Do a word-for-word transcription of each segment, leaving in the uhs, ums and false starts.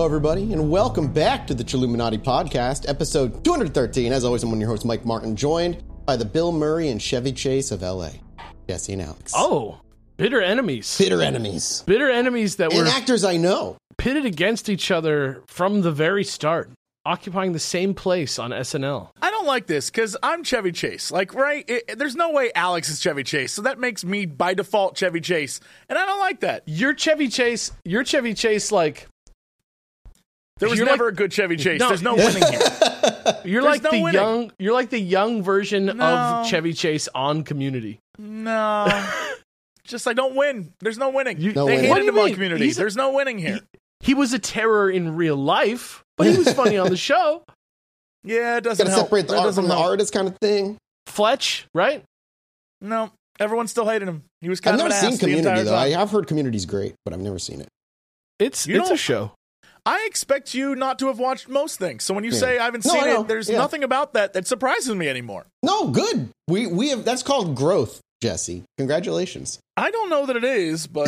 Hello, everybody, and welcome back to the Chilluminati Podcast, episode two hundred thirteen. As always, I'm one of your hosts, Mike Martin, joined by the Bill Murray and Chevy Chase of L A, Jesse and Alex. Oh, bitter enemies. Bitter enemies. Bitter enemies that were... And actors I know. Pitted against each other from the very start, occupying the same place on S N L. I don't like this because I'm Chevy Chase. Like, right? It, there's no way Alex is Chevy Chase, so that makes me by default Chevy Chase, and I don't like that. You're Chevy Chase. You're Chevy Chase. Like there was never like, a good Chevy Chase. No, there's no winning here. You're there's like no the winning. young. You're like the young version no. of Chevy Chase on Community. No, just I don't win. There's no winning. You, no they winning. hated him mean? on Community. He's there's a, no winning here. He, he was a terror in real life, but he was funny on the show. Yeah, it doesn't Gotta help. separate the that art from the help. artist kind of thing. Fletch, right? No, everyone still hated him. He was kind I've of never an seen ass the Community, entire though. I time. have heard Community's great, but I've never seen it. It's You it's know- a show. I expect you not to have watched most things. So when you Yeah. say I haven't No, seen I know. it, there's Yeah. nothing about that that surprises me anymore. No, good. We we have that's called growth, Jesse. Congratulations. I don't know that it is, but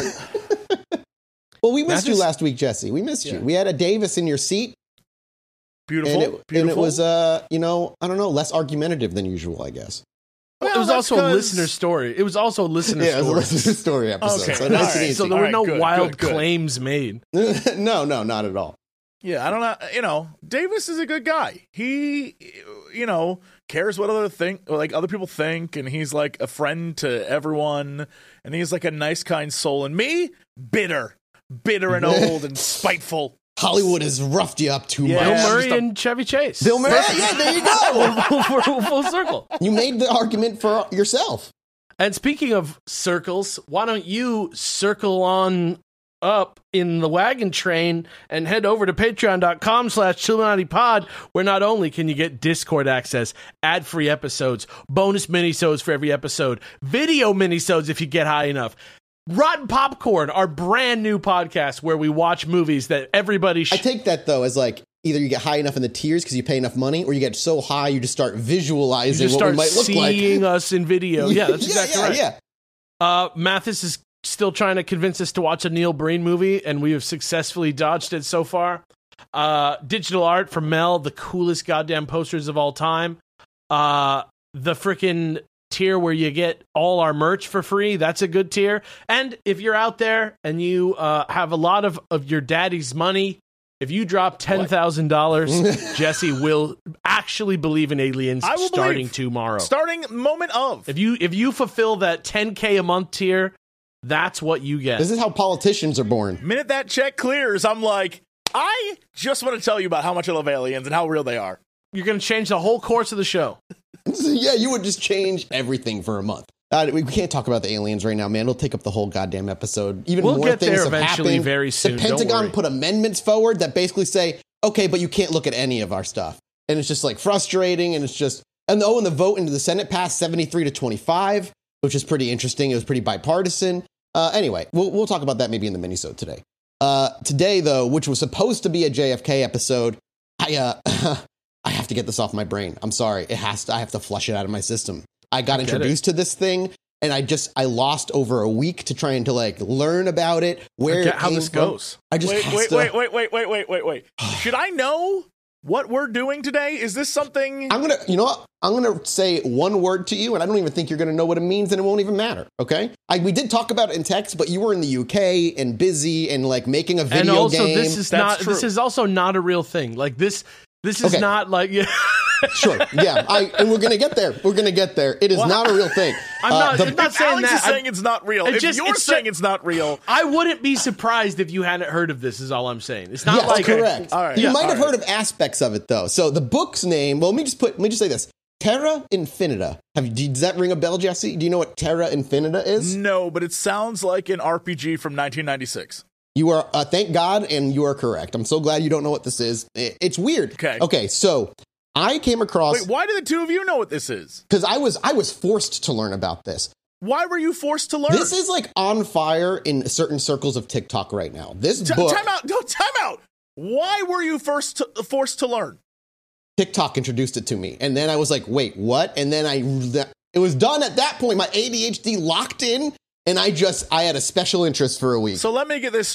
Well, we missed That's you just- last week, Jesse. We missed you. Yeah. We had a Davis in your seat. beautiful. And it, beautiful. and it was, uh, you know, I don't know, less argumentative than usual, I guess. Well, it Well, was that's also a 'cause- listener story. It was also a listener Yeah, it story. was a listener story episode. Okay. So All nice right. and So easy. there were All no right, good, wild good, good. claims made. no, no, not at all. Yeah, I don't know. You know, Davis is a good guy. He, you know, cares what other think, like other people think, and he's like a friend to everyone, and he's like a nice, kind soul. And me, bitter, bitter and old and spiteful. Hollywood has roughed you up too Yeah. Bill much. I'm Murray just a- and Chevy Chase. Bill Murray, yeah, there you go. full, full circle. You made the argument for yourself. And speaking of circles, why don't you circle on up in the wagon train and head over to patreon.com slash Chilluminati Pod, where not only can you get Discord access, ad-free episodes, bonus minisodes for every episode, video minisodes if you get high enough, Rotten Popcorn, our brand new podcast where we watch movies that everybody I should... take that, though, as like either you get high enough in the tiers because you pay enough money, or you get so high you just start visualizing just what we start might look like. seeing us in video. Yeah, that's exactly yeah, right. Yeah. Uh, Mathis is still trying to convince us to watch a Neil Breen movie, and we have successfully dodged it so far. Uh, digital art from Mel, the coolest goddamn posters of all time. Uh, the freaking tier where you get all our merch for free, that's a good tier. And if you're out there and you uh, have a lot of, of your daddy's money, if you drop ten thousand dollars, Jesse will actually believe in aliens I will starting believe. tomorrow. Starting moment of. If you if you fulfill that ten K a month tier, that's what you get. This is how politicians are born. minute that check clears, I'm like, I just want to tell you about how much I love aliens and how real they are. You're going to change the whole course of the show. Yeah, you would just change everything for a month. Uh, we we can't talk about the aliens right now, man. It'll take up the whole goddamn episode. Even We'll more get things there have eventually happened. very soon, The don't Pentagon worry. put amendments forward that basically say, okay, but you can't look at any of our stuff. And it's just like frustrating. And it's just, and oh, and the vote into the Senate passed seventy-three to twenty-five, which is pretty interesting. It was pretty bipartisan. Uh, anyway, we'll, we'll talk about that maybe in the minisode today. Uh, today, though, which was supposed to be a J F K episode, I, uh, I have to get this off my brain. I'm sorry. It has to, I have to flush it out of my system. I got Get introduced to this thing, and I just, I lost over a week to trying to like learn about it, where Forget it how came this from. goes. I just Wait, has wait, to- wait, wait, wait, wait, wait, wait, wait. Should I know what we're doing today? Is this something? I'm gonna, you know what? I'm gonna say one word to you, and I don't even think you're gonna know what it means, and it won't even matter. Okay? I, we did talk about it in text, but you were in the U K and busy and like making a video And also, game. this is That's not. true. This is also not a real thing. Like this. This is Okay. not like. Yeah. Sure, yeah, I, and we're gonna get there. We're gonna get there. It is Well, not a real thing. I'm Uh, not- the- I'm not If saying Alex that. is saying I- it's not real. It If just- you're it's saying ju- it's not real, I wouldn't be surprised if you hadn't heard of this. Is all I'm saying. It's not Yes, like correct. All right. You Yeah, might all have right. heard of aspects of it though. So the book's name. Well, let me just put. Let me just say this: Terra Infinita. Have you, does that ring a bell, Jesse? Do you know what Terra Infinita is? no, but it sounds like an R P G from nineteen ninety-six. You are. Uh, thank God, and you are correct. I'm so glad you don't know what this is. It- it's weird. Okay. Okay. So I came across Wait, why do the two of you know what this is? because I was I was forced to learn about this. Why were you forced to learn? This is like on fire in certain circles of TikTok right now. This T- book, time out. No, time out. Why were you first to, forced to learn? TikTok introduced it to me, and then I was like, "Wait, what?" And then I, it was done at that point. My A D H D locked in, and I just, I had a special interest for a week. So let me get this straight.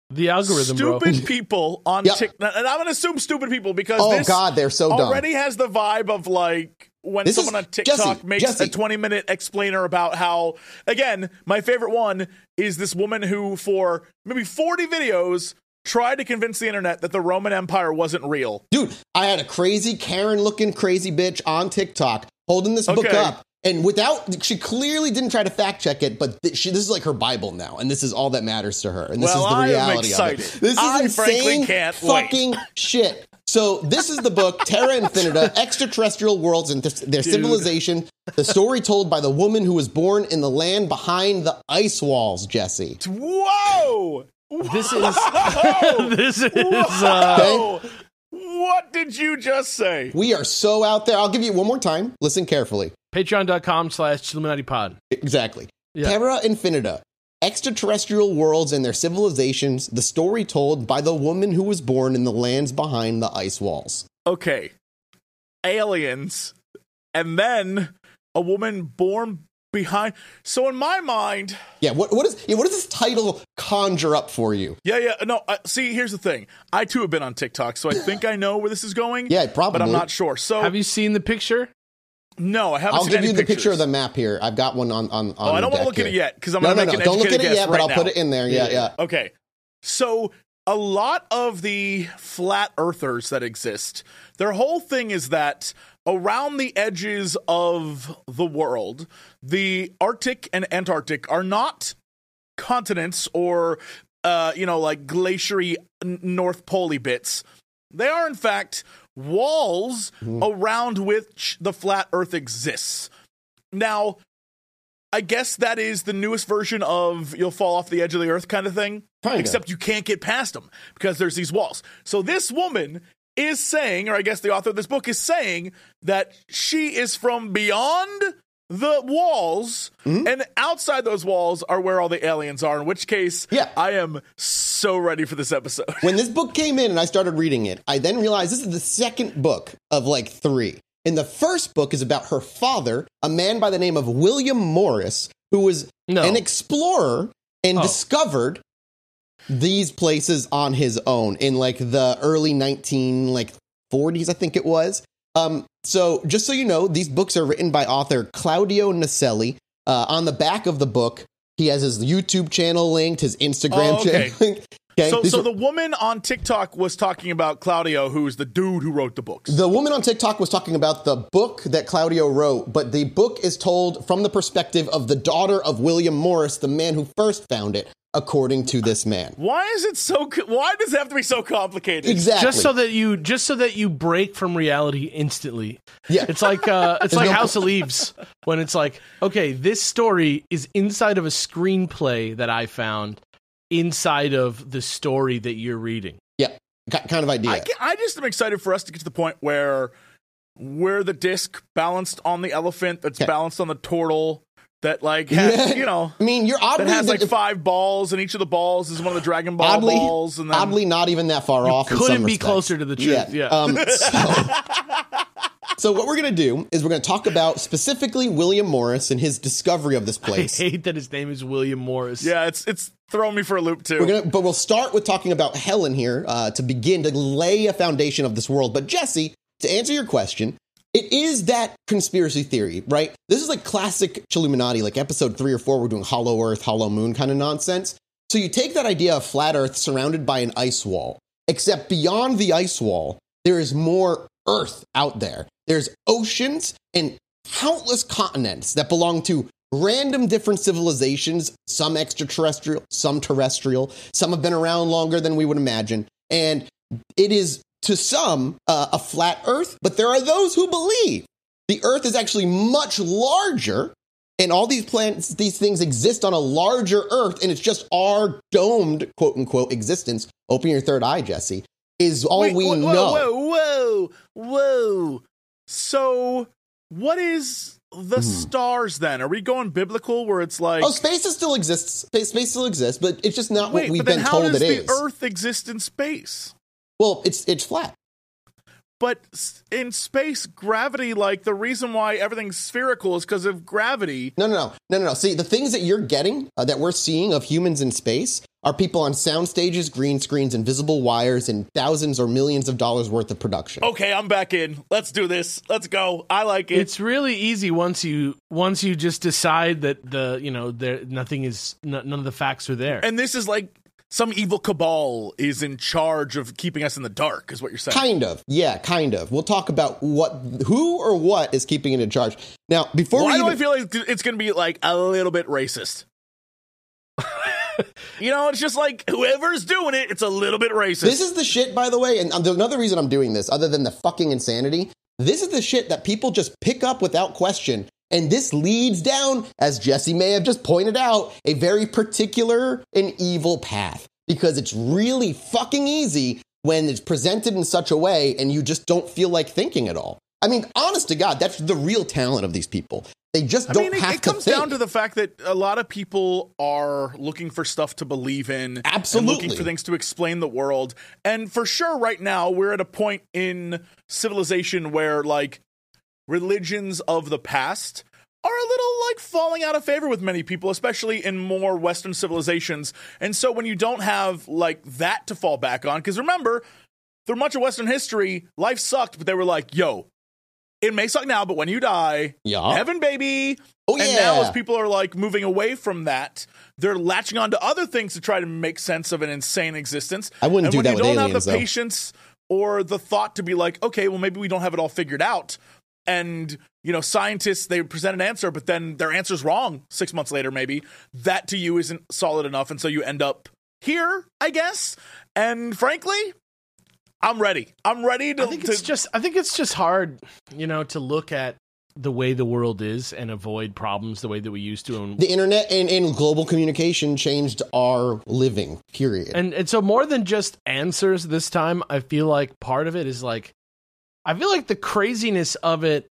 The algorithm, stupid bro. people on Yep. TikTok, and I'm going to assume stupid people because Oh, this God, they're so dumb. already has the vibe of like when This someone is- on TikTok Jesse, makes Jesse. a twenty minute explainer about how, again, my favorite one is this woman who, for maybe forty videos, tried to convince the internet that the Roman Empire wasn't real. Dude, I had a crazy Karen-looking crazy bitch on TikTok holding this book Okay. up. And without, she clearly didn't try to fact check it, but th- she, this is like her Bible now, and this is all that matters to her, and this Well, is the I am reality of excited. it. This is I insane frankly can't wait. fucking shit. So this is the book Terra Infinita: Extraterrestrial Worlds and Th- Their Dude. Civilization. The story told by the woman who was born in the land behind the ice walls. Jesse, Whoa! This is Whoa! this is uh, Whoa! What did you just say? we are so out there. I'll give you one more time. Listen carefully. patreon.com slash Chilluminati pod. Exactly. Yeah. Terra Infinita: Extraterrestrial Worlds and Their Civilizations, the story told by the woman who was born in the lands behind the ice walls. Okay, aliens, and then a woman born behind. So in my mind, Yeah, what what is yeah, what does this title conjure up for you? yeah, yeah, no. Uh, see, here's the thing. I too have been on TikTok, so I think I know where this is going. Yeah, probably. but I'm not sure. So Have you seen the picture? no, I haven't. I'll seen give any you the pictures. picture of the map here. I've got one on on. on Oh, I don't the want to deck look at it here. yet because I'm No, going no, to make no. an Don't look at educated it guess yet, but right I'll now. put it in there. Yeah, yeah. Okay. So a lot of the flat earthers that exist, their whole thing is that around the edges of the world, the Arctic and Antarctic are not continents or, uh, you know, like glaciery n- North Poley bits. They are, in fact, walls around which the flat earth exists. Now, I guess that is the newest version of you'll fall off the edge of the earth kind of thing. Kinda. Except you can't get past them because there's these walls. So this woman is saying, or I guess the author of this book is saying, that she is from beyond the walls, Mm-hmm. and outside those walls are where all the aliens are, in which case Yeah. I am so ready for this episode. When this book came in and I started reading it, I then realized this is the second book of like three. And the first book is about her father, a man by the name of William Morris, who was No. an explorer and Oh. discovered these places on his own in like the early nineteen like forties, I think it was. Um, so just so you know, these books are written by author Claudio Naselli. Uh, on the back of the book, he has his YouTube channel linked, his Instagram Oh, okay. channel linked. Okay, So, these so are- the woman on TikTok was talking about Claudio, who's the dude who wrote the books. The woman on TikTok was talking about the book that Claudio wrote, but the book is told from the perspective of the daughter of William Morris, the man who first found it, according to this man. Why is it so? co- Why does it have to be so complicated? Exactly. Just so that you just so that you break from reality instantly. Yeah. It's like uh it's There's like no- House of Leaves when it's like, okay, this story is inside of a screenplay that I found inside of the story that you're reading. Yeah, ki- kind of idea. I, ca- I just am excited for us to get to the point where we're the disc balanced on the elephant that's Okay. balanced on the turtle that like has, you know I mean, you're that oddly has like the- five balls and each of the balls is one of the Dragon Ball oddly, balls and then oddly not even that far off. in couldn't some be respects. closer to the truth, yeah. Um, so, so what we're gonna do is we're gonna talk about specifically William Morris and his discovery of this I place. hate that his name is William Morris. yeah it's it's throwing me for a loop too. We're gonna, but we'll start with talking about Helen here uh, to begin to lay a foundation of this world. But Jesse, to answer your question, it is that conspiracy theory, right? This is like classic Chilluminati, like episode three or four. We're doing Hollow Earth, Hollow Moon kind of nonsense. So you take that idea of flat Earth surrounded by an ice wall, except beyond the ice wall, there is more Earth out there. There's oceans and countless continents that belong to random different civilizations, some extraterrestrial, some terrestrial, some have been around longer than we would imagine. And it is, to some, uh, a flat Earth, but there are those who believe the Earth is actually much larger, and all these planets, these things exist on a larger Earth, and it's just our domed, quote unquote, existence. Open your third eye, Jesse, is all Wait, we whoa, know. Whoa, whoa, whoa. So, what is the stars then? Are we going biblical where it's like. Oh, space is still exists. Space, space still exists, but it's just not wait, what we've but then been how told does it the is. Earth exist in space? Well, it's it's flat. But s- in space, gravity, like the reason why everything's spherical is because of gravity. No, no, no, no, no, no. See, the things that you're getting, uh, that we're seeing of humans in space, are people on sound stages, green screens, invisible wires, and thousands or millions of dollars worth of production. Okay, I'm back in. Let's do this. Let's go. I like it. It's really easy once you once you just decide that the you know there nothing is n- none of the facts are there. And this is like some evil cabal is in charge of keeping us in the dark, is what you're saying. Kind of. Yeah, kind of. We'll talk about what, who or what is keeping it in charge. Now, before Why we do even, I feel like it's going to be like a little bit racist? You know, it's just like whoever's doing it, it's a little bit racist. This is the shit, by the way, and there's another reason I'm doing this, other than the fucking insanity. This is the shit that people just pick up without question. And this leads down, as Jesse may have just pointed out, a very particular and evil path. Because it's really fucking easy when it's presented in such a way and you just don't feel like thinking at all. I mean, honest to God, that's the real talent of these people. They just I don't mean, it, have it to comes think. down to the fact that a lot of people are looking for stuff to believe in. Absolutely. And looking for things to explain the world. And for sure, right now, we're at a point in civilization where, like, religions of the past are a little, like, falling out of favor with many people, especially in more Western civilizations. And so when you don't have, like, that to fall back on, because remember, through much of Western history, life sucked, but they were like, yo, it may suck now, but when you die, Yeah. heaven, baby. Oh, and yeah. now as people are like moving away from that, they're latching on to other things to try to make sense of an insane existence. I wouldn't and do when that you with don't aliens, have the though. patience or the thought to be like, okay, well, maybe we don't have it all figured out. And, you know, scientists, they present an answer, but then their answer's wrong six months later, maybe. That to you isn't solid enough. And so you end up here, I guess. And frankly, I'm ready. I'm ready to. I think it's to- just I think it's just hard, you know, to look at the way the world is and avoid problems the way that we used to. And The internet and, and global communication changed our living, period. And and so more than just answers this time, I feel like part of it is like, I feel like the craziness of it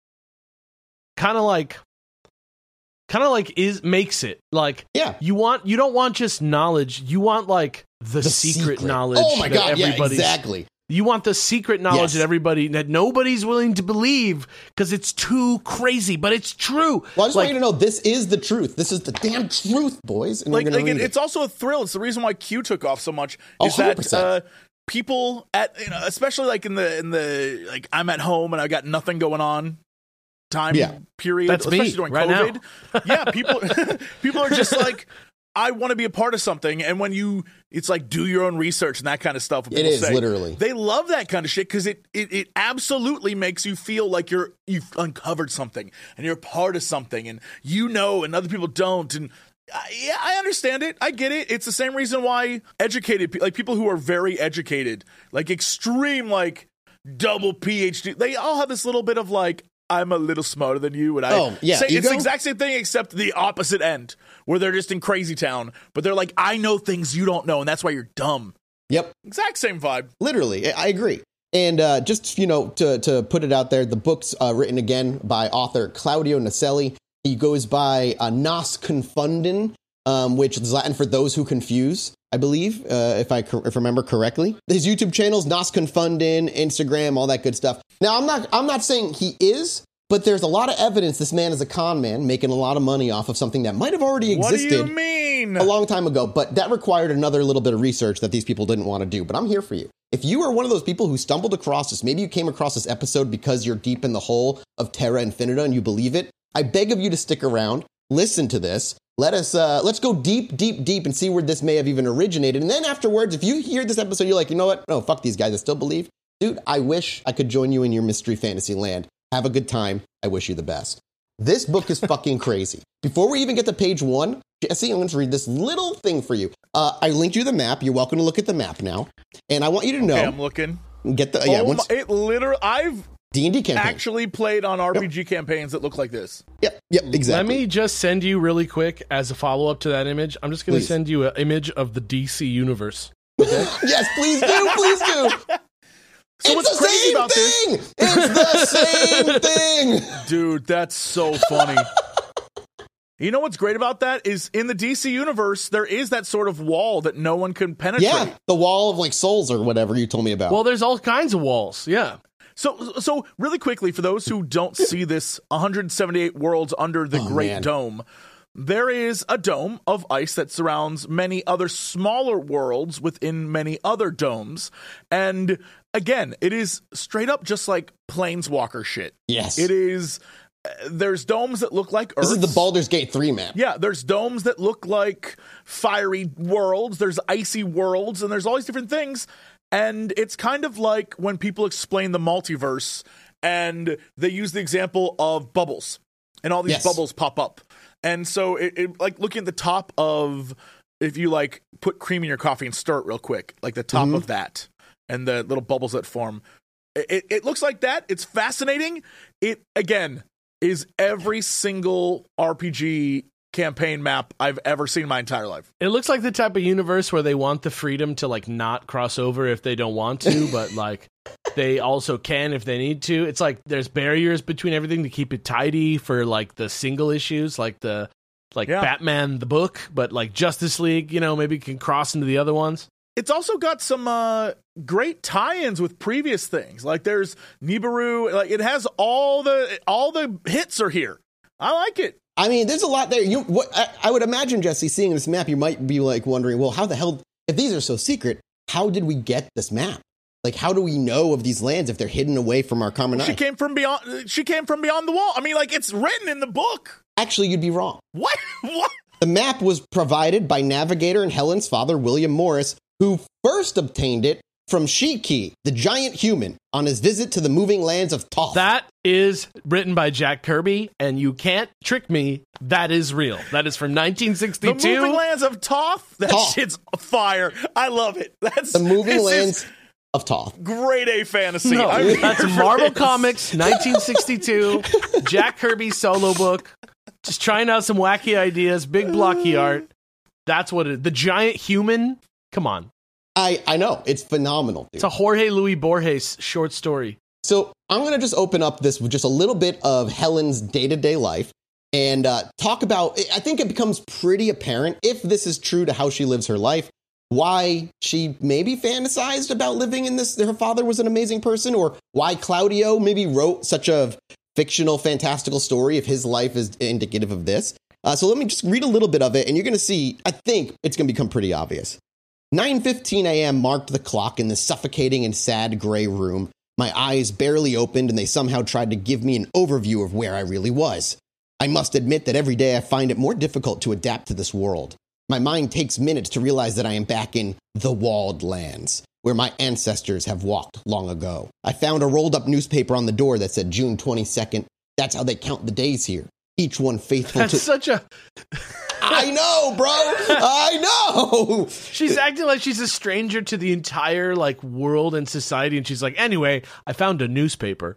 kind of like, kind of like is makes it like, yeah. you want, you don't want just knowledge. You want like the, The secret, secret. knowledge. Oh my that God, yeah, everybody's- exactly. You want the secret knowledge Yes. that everybody, that nobody's willing to believe because it's too crazy, but it's true. Well, I just like, want you to know this is the truth. This is the damn truth, boys. And like, we're gonna like it, read it. it's also a thrill. It's the reason why Q took off so much. Oh, Is one hundred that percent. uh, people at, you know, especially like in the in the like I'm at home and I got nothing going on time Yeah. period. That's especially me during right COVID. Yeah, people people are just like, I want to be a part of something. And when you, it's like do your own research and that kind of stuff. It is, literally. They love that kind of shit because it, it it absolutely makes you feel like you're you've uncovered something and you're a part of something and you know and other people don't. And uh, yeah, I understand it. I get it. It's the same reason why educated pe- like people who are very educated, like extreme, like double P H D, they all have this little bit of like, I'm a little smarter than you, and I Oh, yeah, say it's ego? the exact same thing except the opposite end, where they're just in crazy town, but they're like, I know things you don't know, and that's why you're dumb. Yep. Exact same vibe. Literally, I I agree. And uh, just, you know, to, to put it out there, the book's uh, written again by author Claudio Naselli. He goes by uh, Nos Confundin, um, which is Latin for those who confuse, I believe, uh, if I cor- if I remember correctly. His YouTube channels, Nos Confundin, Instagram, all that good stuff. Now, I'm not I'm not saying he is, but there's a lot of evidence this man is a con man, making a lot of money off of something that might have already What do existed you mean? a long time ago, but that required another little bit of research that these people didn't want to do. But I'm here for you. If you are one of those people who stumbled across this, maybe you came across this episode because you're deep in the hole of Terra Infinita and you believe it, I beg of you to stick around, listen to this. Let us, uh, let's go deep, deep, deep and see where this may have even originated. And then afterwards, if you hear this episode, you're like, you know what? No, fuck these guys. I still believe. Dude, I wish I could join you in your mystery fantasy land. Have a good time. I wish you the best. This book is fucking crazy. Before we even get to page one, Jesse, I'm going to read this little thing for you. Uh, I linked you the map. You're welcome to look at the map now. And I want you to know. Okay, I'm looking. Get the, yeah, oh once, my, it literally, I've D and D campaign. actually played on R P G campaigns that look like this. Yep, yep, exactly. Let me just send you really quick as a follow up to that image. I'm just going to Please. send you an image of the D C universe. Yes, please do, please do. So it's what's the crazy same about this? thing. It's the same thing. Dude, that's so funny. You know what's great about that is in the D C universe, there is that sort of wall that no one can penetrate. Yeah, the wall of like souls or whatever you told me about. Well, there's all kinds of walls. Yeah. So, so really quickly, for those who don't see this one hundred seventy-eight worlds under the Oh, Great man. Dome, there is a dome of ice that surrounds many other smaller worlds within many other domes. And again, it is straight up just like Planeswalker shit. Yes. It is, uh, there's domes that look like Earth. This is the Baldur's Gate three map. Yeah, there's domes that look like fiery worlds, there's icy worlds, and there's all these different things. And it's kind of like when people explain the multiverse and they use the example of bubbles, and all these Yes. bubbles pop up. And so it, it like looking at the top of, if you like put cream in your coffee and stir it real quick, like the top Mhm. of that and the little bubbles that form. It, it looks like that. It's fascinating. It, again, is every single R P G campaign map I've ever seen in my entire life. It looks like the type of universe where they want the freedom to like not cross over if they don't want to, but like they also can if they need to. It's like there's barriers between everything to keep it tidy for like the single issues, like the like Yeah. Batman the book, but like Justice League, you know, maybe can cross into the other ones. It's also got some uh, great tie-ins with previous things. Like there's Nibiru. Like it has all the all the hits are here. I like it. I mean, there's a lot there. You, what, I, I would imagine, Jesse, seeing this map, you might be like wondering, well, how the hell, if these are so secret, how did we get this map? Like, how do we know of these lands if they're hidden away from our common eye? She came from beyond. She came from beyond the wall. I mean, like it's written in the book. Actually, you'd be wrong. What? What? The map was provided by Navigator and Helen's father, William Morris, who first obtained it from Shiki, the giant human, on his visit to the moving lands of Toth. That is written by Jack Kirby, and you can't trick me. That is real. That is from nineteen The sixty-two. moving lands of Toth. That Toth. shit's fire. I love it. That's the moving this lands is of Toth. Grade A fantasy. No, I'm that's here for Marvel this. Comics, nineteen sixty-two, Jack Kirby solo book. Just trying out some wacky ideas, big blocky art. That's what it is. The giant human. Come on. I, I know. It's phenomenal. Dude. It's a Jorge Luis Borges short story. So I'm going to just open up this with just a little bit of Helen's day-to-day life and uh, talk about, I think it becomes pretty apparent, if this is true to how she lives her life, why she maybe fantasized about living in this, her father was an amazing person, or why Claudio maybe wrote such a fictional, fantastical story if his life is indicative of this. Uh, so let me just read a little bit of it, and you're going to see, I think it's going to become pretty obvious. nine fifteen a.m. marked the clock in the suffocating and sad gray room. My eyes barely opened, and they somehow tried to give me an overview of where I really was. I must admit that every day I find it more difficult to adapt to this world. My mind takes minutes to realize that I am back in the Walled Lands, where my ancestors have walked long ago. I found a rolled-up newspaper on the door that said June twenty-second. That's how they count the days here. Each one faithful That's to... such a. I know, bro! I know! She's acting like she's a stranger to the entire like world and society, and she's like, anyway, I found a newspaper.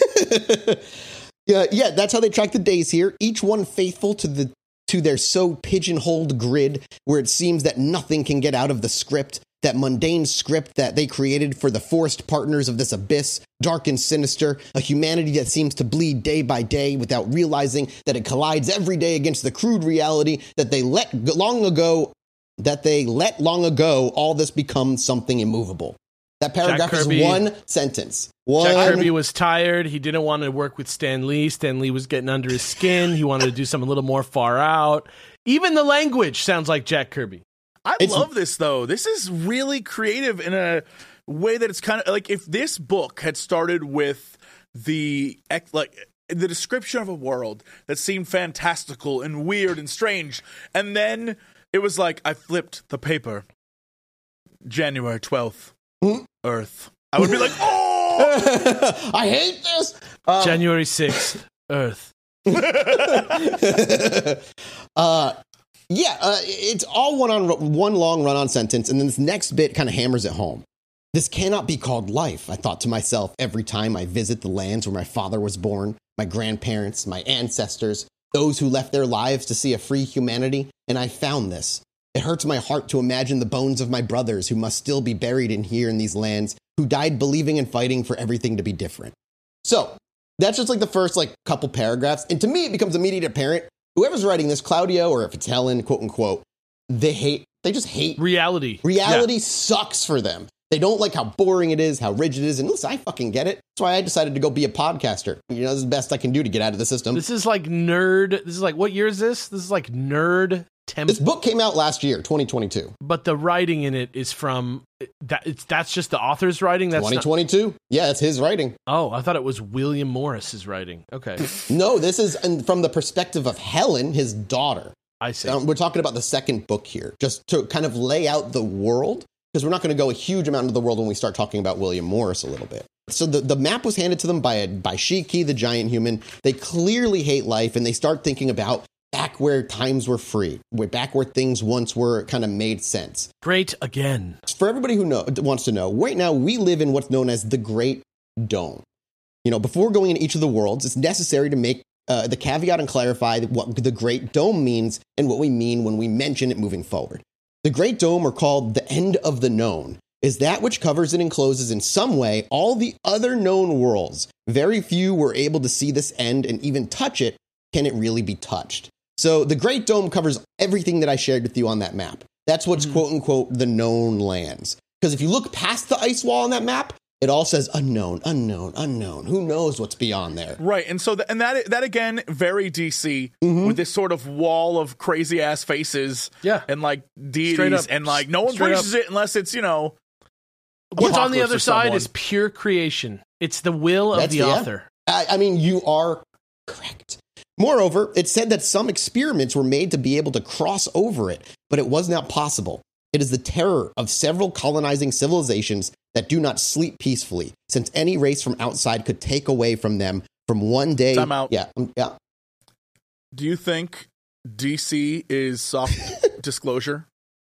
yeah, yeah, that's how they track the days here. Each one faithful to the to their so pigeonholed grid, where it seems that nothing can get out of the script, that mundane script that they created for the forced partners of this abyss, dark and sinister, a humanity that seems to bleed day by day without realizing that it collides every day against the crude reality that they let g- long ago, that they let long ago all this become something immovable. That paragraph is Kirby- one sentence. One. Jack Kirby was tired. He didn't want to work with Stan Lee. Stan Lee was getting under his skin. He wanted to do something a little more far out. Even the language sounds like Jack Kirby. I It's- love this though. This is really creative in a way that it's kind of like if this book had started with the ex- like the description of a world that seemed fantastical and weird and strange, and then it was like I flipped the paper, January twelfth, Hmm? Earth. I would be like, oh, I hate this. Um, January sixth, Earth. uh, yeah, uh, it's all one on one long run-on sentence, and then this next bit kind of hammers it home. This cannot be called life, I thought to myself every time I visit the lands where my father was born, my grandparents, my ancestors, those who left their lives to see a free humanity, and I found this. It hurts my heart to imagine the bones of my brothers who must still be buried in here in these lands, who died believing and fighting for everything to be different. So, that's just like the first like couple paragraphs, and to me it becomes immediate apparent, whoever's writing this, Claudio, or if it's Helen, quote unquote, they hate, they just hate Reality. Reality sucks for them. They don't like how boring it is, how rigid it is. And listen, I fucking get it. That's why I decided to go be a podcaster. You know, this is the best I can do to get out of the system. This is like nerd. This is like, what year is this? This is like nerd temp. This book came out last year, twenty twenty-two. But the writing in it is from that. It's that's just the author's writing. That's twenty twenty-two. Not, yeah, it's his writing. Oh, I thought it was William Morris's writing. Okay. No, this is from the perspective of Helen, his daughter. I see. Um, we're talking about the second book here, just to kind of lay out the world, because we're not going to go a huge amount into the world when we start talking about William Morris a little bit. So the, the map was handed to them by a, by Shiki, the giant human. They clearly hate life, and they start thinking about back where times were free, where back where things once were kind of made sense. Great again. For everybody who know, wants to know, right now we live in what's known as the Great Dome. You know, before going into each of the worlds, it's necessary to make Uh, the caveat and clarify what the Great Dome means and what we mean when we mention it moving forward. The Great Dome, or called the end of the known, is that which covers and encloses in some way all the other known worlds. Very few were able to see this end and even touch it. Can it really be touched? So the Great Dome covers everything that I shared with you on that map. That's what's mm-hmm. quote unquote the known lands. Because if you look past the ice wall on that map, it all says unknown, unknown, unknown. Who knows what's beyond there? Right, and so the, and that that again, very D C mm-hmm. with this sort of wall of crazy ass faces, yeah, and like deities, and like no one Straight breaches up. it unless it's you know. What's on the other side someone. is pure creation. It's the will of That's, the yeah. author. I, I mean, you are correct. Moreover, it said that some experiments were made to be able to cross over it, but it was not possible. It is the terror of several colonizing civilizations that do not sleep peacefully, since any race from outside could take away from them from one day. Time out. Yeah, yeah. Do you think D C is soft disclosure?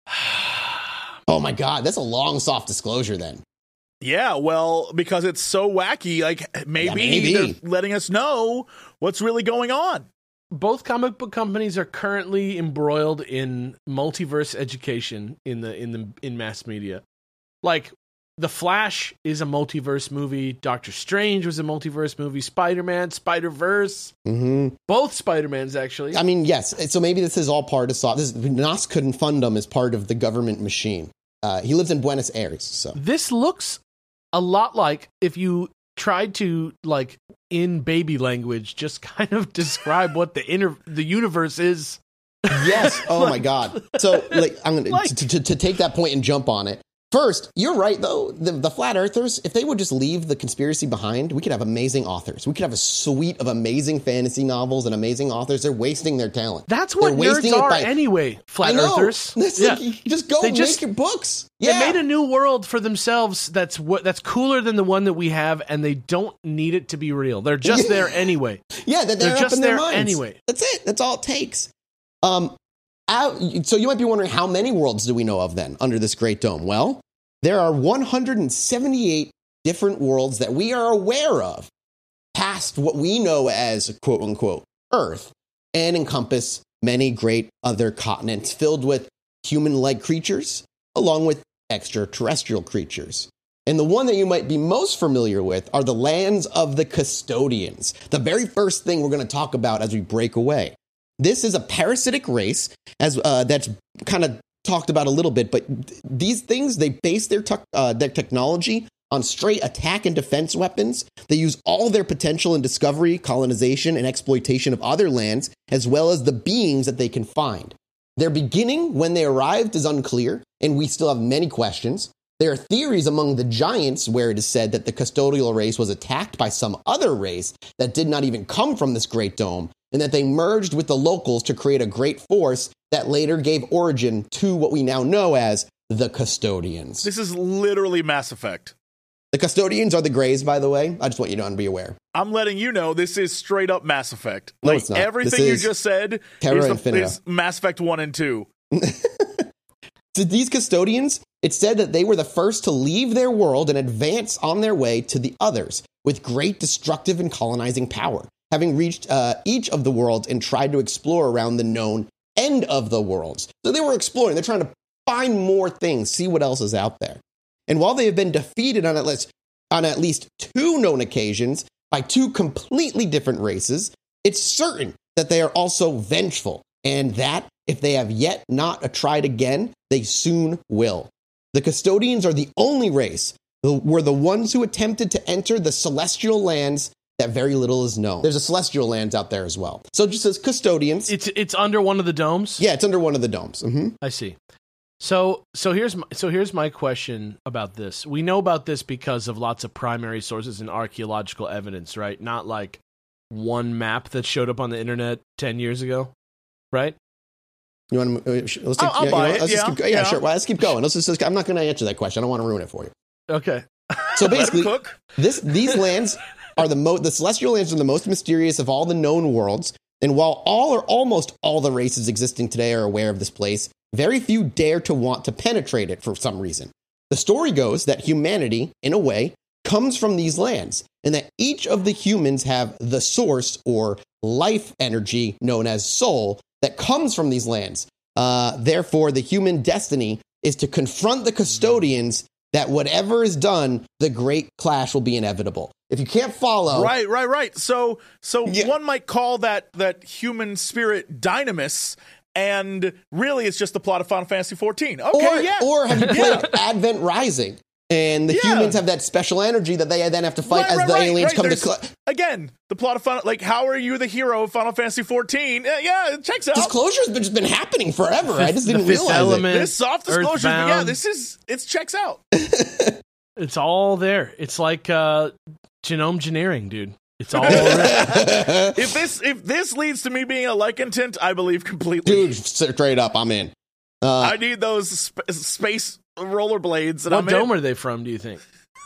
Oh my God, that's a long soft disclosure then. Yeah, well, because it's so wacky, like maybe, Yeah, maybe. they're letting us know what's really going on. Both comic book companies are currently embroiled in multiverse education in the in the in mass media. Like The Flash is a multiverse movie. Doctor Strange was a multiverse movie. Spider-Man, Spider-Verse. Mm-hmm. Both Spider-Mans, actually. I mean, yes. So maybe this is all part of soft. This is, Nas couldn't fund him as part of the government machine. Uh, he lives in Buenos Aires. So this looks a lot like if you tried to, like, in baby language, just kind of describe what the inner the universe is. Yes. Oh Like- my God. So like, I'm gonna Like- to, to, to take that point and jump on it. First, you're right though. The, the flat earthers, if they would just leave the conspiracy behind, we could have amazing authors. We could have a suite of amazing fantasy novels and amazing authors. They're wasting their talent. That's what They're nerds wasting it are by- anyway, flat I know. earthers. That's Yeah. like, you just go They make just- your books. They Yeah. made a new world for themselves that's what that's cooler than the one that we have, and they don't need it to be real. They're just there anyway. Yeah, that they're, They're up just in their there minds. anyway. That's it. That's all it takes. Um, out, so you might be wondering, how many worlds do we know of then under this Great Dome? Well, there are one hundred seventy-eight different worlds that we are aware of past what we know as quote unquote Earth, and encompass many great other continents filled with human-like creatures along with extraterrestrial creatures. And the one that you might be most familiar with are the lands of the Custodians, the very first thing we're going to talk about as we break away. This is a parasitic race as uh, that's kind of talked about a little bit, but th- these things, they base their, te- uh, their technology on straight attack and defense weapons. They use all their potential in discovery, colonization, and exploitation of other lands, as well as the beings that they can find. Their beginning, when they arrived, is unclear, and we still have many questions. There are theories among the giants where it is said that the custodial race was attacked by some other race that did not even come from this Great Dome, and that they merged with the locals to create a great force that later gave origin to what we now know as the Custodians. This is literally Mass Effect. The Custodians are the Greys, by the way. I just want you to be aware. I'm letting you know this is straight up Mass Effect. No, Like it's not. everything This you is just said Terra is, the, Infinita. is Mass Effect one and two. To these Custodians, it's said that they were the first to leave their world and advance on their way to the others with great destructive and colonizing power, having reached uh, each of the worlds and tried to explore around the known end of the worlds. So they were exploring. They're trying to find more things, see what else is out there. And while they have been defeated on at least, on at least two known occasions by two completely different races, it's certain that they are also vengeful, and that if they have yet not tried again, they soon will. The custodians are the only race who were the ones who attempted to enter the celestial lands that very little is known. There's a celestial lands out there as well. So it just says custodians. It's it's under one of the domes? Yeah, it's under one of the domes. Mm-hmm. I see. So so here's my, so here's my question about this. We know about this because of lots of primary sources and archaeological evidence, right? Not like one map that showed up on the internet ten years ago, right? You want to? Let's take, I'll, I'll yeah, buy you know, it. let's Yeah, just keep, yeah, yeah. sure. Well, let's keep going. Let's just, I'm not going to answer that question. I don't want to ruin it for you. Okay. So basically, cook. this these lands are the most the celestial lands are the most mysterious of all the known worlds. And while all or almost all the races existing today are aware of this place, very few dare to want to penetrate it for some reason. The story goes that humanity, in a way, comes from these lands, and that each of the humans have the source or life energy known as soul that comes from these lands. Uh, therefore, the human destiny is to confront the custodians that whatever is done, the great clash will be inevitable. If you can't follow... Right, right, right. So so Yeah. one might call that that human spirit Dynamis, and really it's just the plot of Final Fantasy fourteen. Okay, Or, yeah. or have you played Advent Rising? And the Yeah. humans have that special energy that they then have to fight Right, as right, the right, aliens right. come There's- to... Cl- Again, the plot of Final... Like, how are you the hero of Final Fantasy fourteen? Uh, yeah, it checks out. Disclosure has been, just been happening forever. I just The didn't Fifth realize Element. it. This soft disclosure, but yeah, Earthbound. this is... It checks out. It's all there. It's like uh, genome engineering, dude. It's all there. If this if this leads to me being a lycantant, I believe completely. Dude, straight up, I'm in. Uh, I need those sp- space rollerblades, and What I'm dome in. are they from, do you think?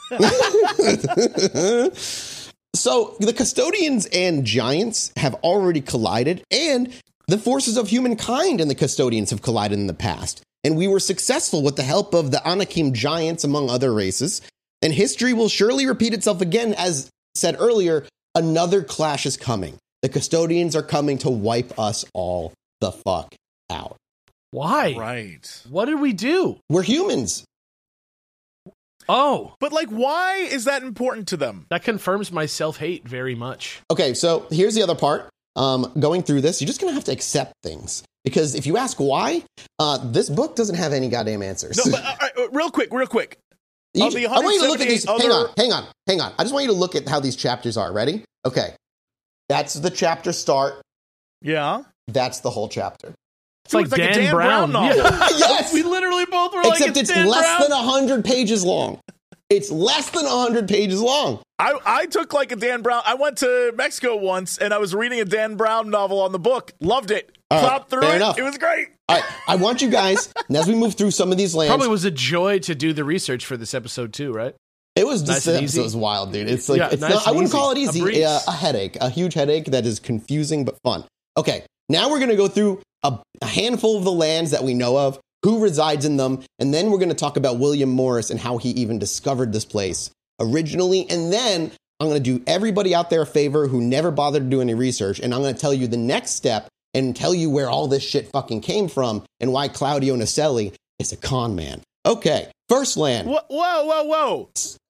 So the custodians and giants have already collided, and the forces of humankind and the custodians have collided in the past. And we were successful with the help of the Anakim giants, among other races. And history will surely repeat itself again. As said earlier, another clash is coming. The custodians are coming to wipe us all the fuck out. Why? Right. What did we do? We're humans. Oh, But like, why is that important to them? that confirms my self-hate very much. Okay, so here's the other part. Um, going through this, you're just going to have to accept things. Because if you ask why, uh, this book doesn't have any goddamn answers. No, but uh, uh, real quick, real quick. You- of the I want you to look at these. one hundred Hang on, seventy-eight hang on, hang on. I just want you to look at how these chapters are. Ready? Okay. That's the chapter start. Yeah. That's the whole chapter. It's like, It's like a Dan, Dan Brown. Brown novel. Yeah. Yes! We literally both were like, Except it's, it's Dan less Brown. than one hundred pages long. It's less than one hundred pages long. I, I took like a Dan Brown. I went to Mexico once and I was reading a Dan Brown novel on the book. Loved it. All right, Plopped through fair it. enough. It was great. All right. I want you guys, and as we move through some of these lands, Probably was a joy to do the research for this episode too, right? it was nice just and this easy. episode was wild, dude. It's like, Yeah, it's nice not, I and wouldn't easy. call it A easy. breeze. Uh, a headache, a huge headache that is confusing but fun. Okay. Now we're going to go through a, a handful of the lands that we know of, who resides in them, and then we're going to talk about William Morris and how he even discovered this place originally. And then I'm going to do everybody out there a favor who never bothered to do any research, and I'm going to tell you the next step and tell you where all this shit fucking came from and why Claudio Naselli is a con man. Okay, first land. Whoa, whoa, whoa, whoa.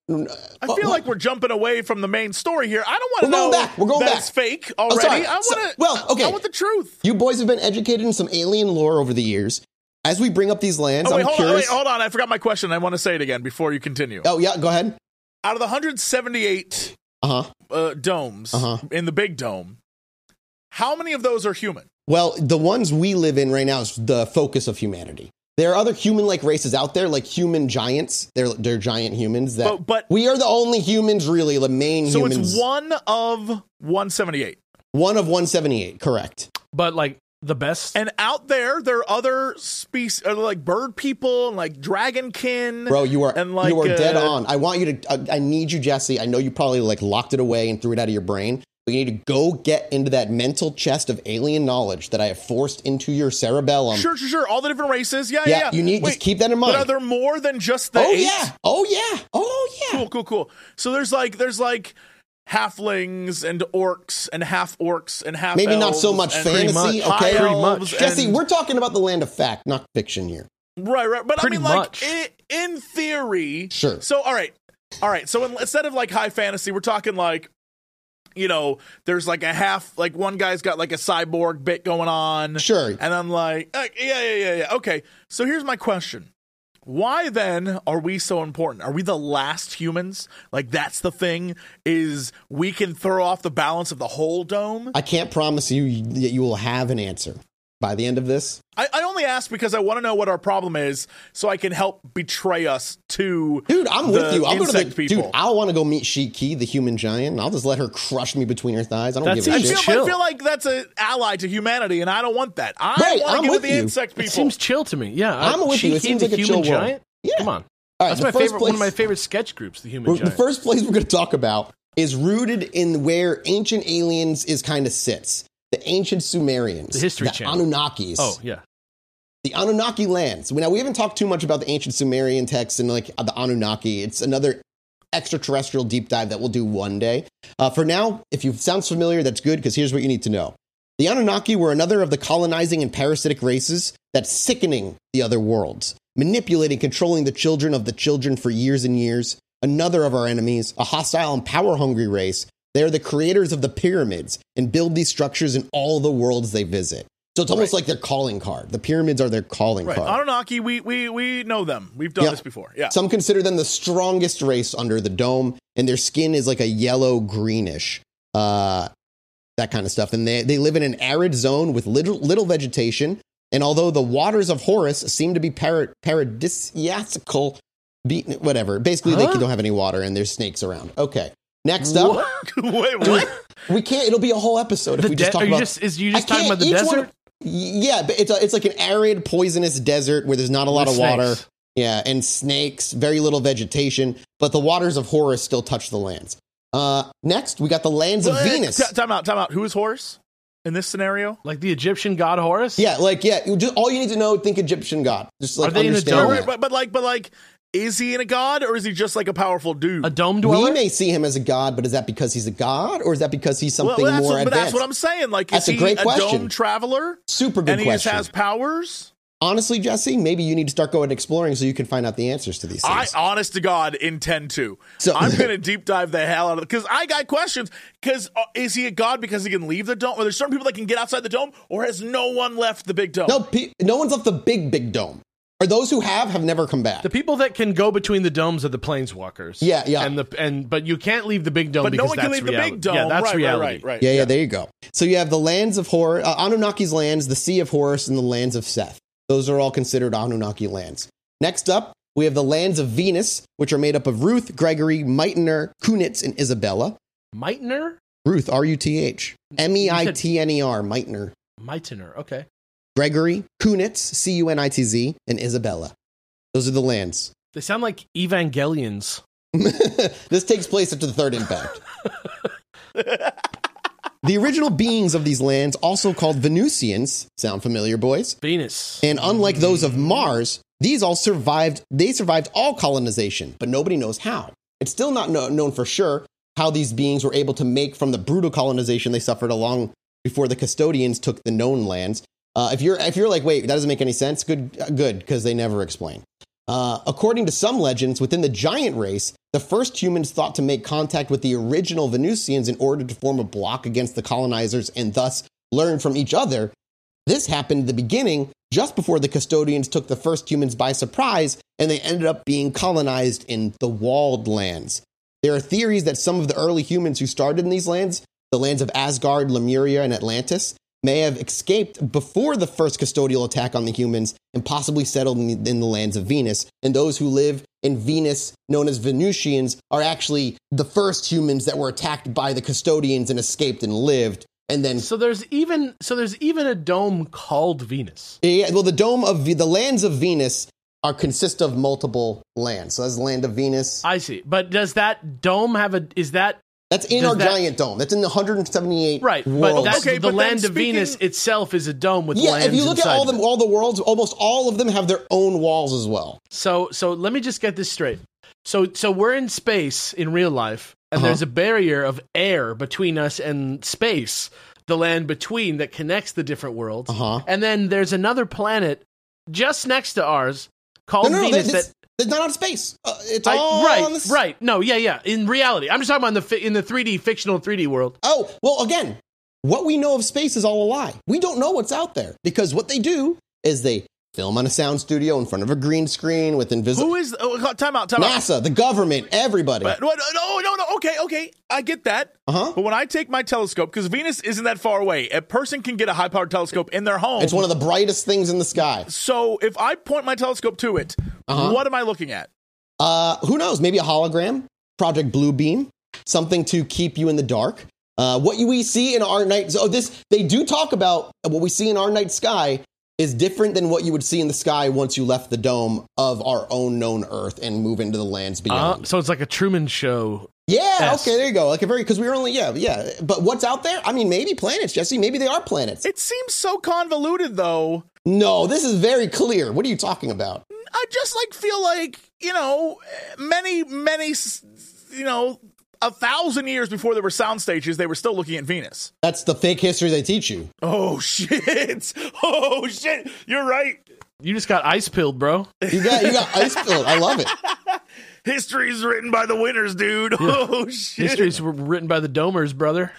I feel Oh, like we're jumping away from the main story here. I don't want to We're know going back. We're going that back. it's fake Oh, already. sorry. I want So- to. well, okay. I want the truth. You boys have been educated in some alien lore over the years. As we bring up these lands, Oh wait, I'm hold on, curious. wait, hold on. I forgot my question. I want to say it again before you continue. Oh, yeah, go ahead. Out of the one hundred seventy-eight Uh-huh. uh, domes Uh-huh. in the big dome, how many of those are human? Well, the ones we live in right now is the focus of humanity. There are other human-like races out there, like human giants. They're they're giant humans. That But- but- we are the only humans, really, the main So humans. it's one of one seventy-eight. One of one seventy-eight, correct. But like the best. And out there, there are other species, uh, like bird people, and like dragonkin. Bro, you are and like, you are dead uh, on. I want you to. Uh, I need you, Jesse. I know you probably like locked it away and threw it out of your brain. But you need to go get into that mental chest of alien knowledge that I have forced into your cerebellum. Sure, sure, sure. All the different races. Yeah, Yeah, yeah. yeah. you need- just keep that in mind. But are there more than just the Oh eight? yeah. Oh yeah. Oh yeah. Cool, cool, cool. So there's like there's like halflings and orcs and half orcs and half Maybe not so elves much and fantasy, much. okay? high Pretty elves much. Jesse, and- we're talking about the land of fact, not fiction here. right, right. But Pretty I mean, like much. i in theory, Sure. So all right, all right. So in, instead of like high fantasy, we're talking like, you know, there's like a half, like one guy's got like a cyborg bit going on. Sure. And I'm like, uh, yeah, yeah, yeah, yeah. Okay. So here's my question. Why then are we so important? Are we the last humans? Like that's the thing, is we can throw off the balance of the whole dome? I can't promise you that you will have an answer by the end of this. I, I only ask because I want to know what our problem is so I can help betray us to Dude, I'm with you. I'll go to the, people. Dude, I want to go meet Shiki, the human giant, and I'll just let her crush me between her thighs. I don't That give a I shit. feel, chill. I feel like that's an ally to humanity, and I don't want that. I Right, want I'm to get with with the you. insect It people. seems chill to me. Yeah, I'm uh, with you. It She-Ki, seems the like a human chill world. giant. Yeah. Come on, All right, that's the my first favorite. One of place- my favorite sketch groups, the human The giant. first place we're going to talk about is rooted in where Ancient Aliens is kind of sits. The ancient Sumerians. The History the Channel. Anunnakis. Oh yeah. The Anunnaki lands. Now, we haven't talked too much about the ancient Sumerian texts and like the Anunnaki. It's another extraterrestrial deep dive that we'll do one day. Uh, for now, if you sounds familiar, that's good, because here's what you need to know. The Anunnaki were another of the colonizing and parasitic races that's sickening the other worlds, manipulating, controlling the children of the children for years and years. Another of our enemies, a hostile and power-hungry race. They are the creators of the pyramids and build these structures in all the worlds they visit. So it's almost Right. like their calling card. The pyramids are their calling Right. card. Anunnaki, we, we, we know them. We've done Yeah. this before. Yeah. Some consider them the strongest race under the dome, and their skin is like a yellow greenish, uh, that kind of stuff. And they, they live in an arid zone with little, little vegetation. And although the waters of Horus seem to be para, paradisiacal, be, whatever, basically Huh? they don't have any water and there's snakes around. Okay. Next up, Wait, what? we can't, it'll be a whole episode if The we just de- talk are you about. just is you I just talking can't- about the each one desert? of- yeah, but it's a, it's like an arid, poisonous desert where there's not a lot With of water. snakes. Yeah, and snakes, very little vegetation, but the waters of Horus still touch the lands. Uh, next, we got the lands of Wait, Venus. t- time out, time out. Who is Horus in this scenario? Like the Egyptian god Horus? Yeah, like, yeah, you just, all you need to know, think Egyptian god. Just like Are they in a understand dome? that. But, but like, but like, is he in a god or is he just like a powerful dude? A dome We dweller? may see him as a god, but is that because he's a god, or is that because he's well, something that's more what, but advanced? that's what I'm saying. Like, That's is a great he a question. dome traveler? Super good and he just question. has powers? Honestly, Jesse, maybe you need to start going exploring so you can find out the answers to these I, things. honest to God, intend to. So- I'm going to deep dive the hell out of it because I got questions. Because uh, is he a god because he can leave the dome? Or there's certain people that can get outside the dome, or has no one left the big dome? no, pe- no one's left the big, big dome. Or those who have have never come back. The people that can go between the domes are the planeswalkers. Yeah, yeah. And the and but you can't leave the big dome but no because one can that's leave the reality. big dome. Yeah, that's right, reality. right, right, right. Yeah, yeah, there you go. So you have the lands of Horus, uh, Anunnaki's lands, the Sea of Horus, and the lands of Seth. Those are all considered Anunnaki lands. Next up, we have the lands of Venus, which are made up of Ruth, Gregory, Meitner, Kunitz, and Isabella. Meitner? Ruth, R U T H. M E I T N E R, Meitner. Meitner, okay. Gregory, Kunitz, C U N I T Z, and Isabella. Those are the lands. They sound like Evangelions. This takes place after the third impact. The original beings of these lands, also called Venusians, sound familiar, boys? Venus. And unlike those of Mars, these all survived, they survived all colonization, but nobody knows how. It's still not know, known for sure how these beings were able to make from the brutal colonization they suffered along before the custodians took the known lands. Uh, if you're if you're like, wait, that doesn't make any sense, good, good, because they never explain. Uh, according to some legends, within the giant race, the first humans thought to make contact with the original Venusians in order to form a block against the colonizers and thus learn from each other. This happened at the beginning, just before the custodians took the first humans by surprise, and they ended up being colonized in the walled lands. There are theories that some of the early humans who started in these lands, the lands of Asgard, Lemuria, and Atlantis, may have escaped before the first custodial attack on the humans and possibly settled in the, in the lands of Venus. And those who live in Venus, known as Venusians, are actually the first humans that were attacked by the custodians and escaped and lived. And then, So there's even so there's even a dome called Venus. yeah, well, the dome of the lands of Venus are consist of multiple lands. So that's the land of Venus. I see. But does that dome have a is that That's in Does our that- giant dome. That's in the one hundred seventy-eight right? But worlds. that's Okay, the but then land of speaking- Venus itself is a dome with Yeah, lands if you look at inside all of the it. all the worlds, almost all of them have their own walls as well. So so let me just get this straight. So so we're in space in real life, and Uh-huh. there's a barrier of air between us and space, the land between that connects the different worlds. Uh-huh. And then there's another planet just next to ours No, called no, no, Venus that, that it's, it's not out of space. Uh, it's I- all right, on this. right. No, yeah, yeah. In reality, I'm just talking about in the fi- in the three D fictional three D world. Oh, well, again, what we know of space is all a lie. We don't know what's out there because what they do is they film on a sound studio in front of a green screen with invisible. Who is? Oh, time out. Time out. NASA, the government, everybody. But, no, no, no, no. Okay, okay. I get that. Uh-huh. But when I take my telescope, because Venus isn't that far away, a person can get a high-powered telescope in their home. It's one of the brightest things in the sky. So if I point my telescope to it, Uh-huh. what am I looking at? Uh, who knows? Maybe a hologram, Project Bluebeam, something to keep you in the dark. Uh, what you, we see in our night, so this, they do talk about what we see in our night sky is different than what you would see in the sky once you left the dome of our own known Earth and move into the lands beyond. Uh, so it's like a Truman Show. Yeah, Yes. okay, there you go. Like a very, because we were only, yeah, yeah. But what's out there? I mean, maybe planets, Jesse. Maybe they are planets. It seems so convoluted, though. No, this is very clear. What are you talking about? I just like feel like, you know, many, many, you know, a thousand years before there were sound stages, they were still looking at Venus. That's the fake history they teach you. Oh, shit. Oh, shit. You're right. You just got ice pilled, bro. You got, you got ice filled. I love it. History's written by the winners, dude. Oh, shit. History's written by the Domers, brother.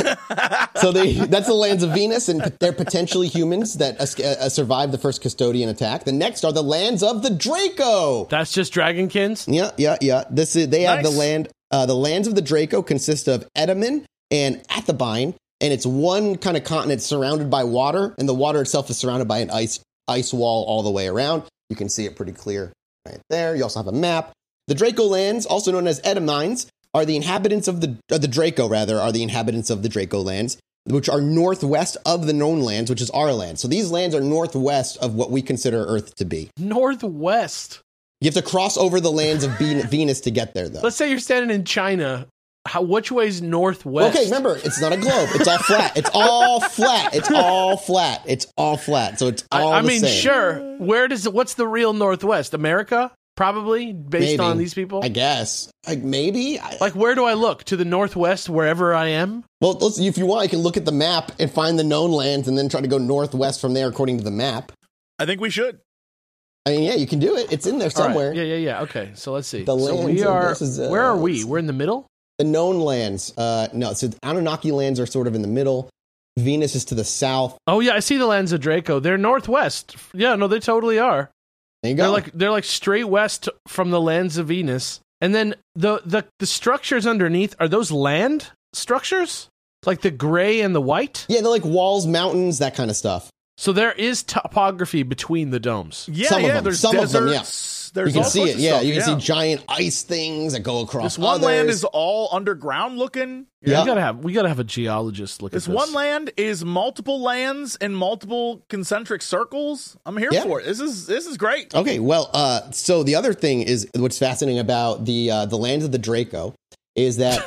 So they, that's the lands of Venus, and they're potentially humans that uh, uh, survived the first custodian attack. The next are the lands of the Draco. That's just Dragonkins? Yeah, yeah, yeah. This is they have Nice. the land. Uh, the lands of the Draco consist of Edaman and Athabine, and it's one kind of continent surrounded by water, and the water itself is surrounded by an ice ice wall all the way around. You can see it pretty clear right there. You also have a map. The Draco lands, also known as Edamines, are the inhabitants of the uh, the Draco rather are the inhabitants of the Draco lands, which are northwest of the known lands, which is our land. So these lands are northwest of what we consider Earth to be. Northwest. You have to cross over the lands of Ven- Venus to get there, though. Let's say you're standing in China. How, which way's northwest? Okay, remember, it's not a globe. It's all flat. It's all flat. It's all flat. It's all flat. So it's all I, I the mean, same. sure. Where does it, what's the real northwest? America? Probably, based Maybe. on these people? I guess. Like, maybe. I, Like, where do I look? To the northwest, wherever I am? well, let's, if you want, you can look at the map and find the known lands and then try to go northwest from there according to the map. I think we should. I mean, yeah, you can do it. It's in there All right. somewhere. Yeah, yeah, yeah. Okay, so let's see. The so lands we of are. this is, uh, where are we? let's- We're in the middle? The known lands. Uh, no, so the Anunnaki lands are sort of in the middle. Venus is to the south. Oh, yeah, I see the lands of Draco. They're northwest. Yeah, no, they totally are. There you go. They're like they're like straight west from the lands of Venus. And then the, the, the structures underneath, are those land structures? Like the gray and the white? yeah, they're like walls, mountains, that kind of stuff. So there is topography between the domes. Yeah, Some of yeah. them. There's Some of them, deserts. There's You can all see sorts it. of Yeah, stuff, you can yeah. see giant ice things that go across. This one others. land is all underground looking. Yeah. We gotta have we gotta have a geologist look This at this. one land is multiple lands in multiple concentric circles. I'm here Yeah. for it. This is this is great. Okay, well, uh, so the other thing is what's fascinating about the uh, the lands of the Draco is that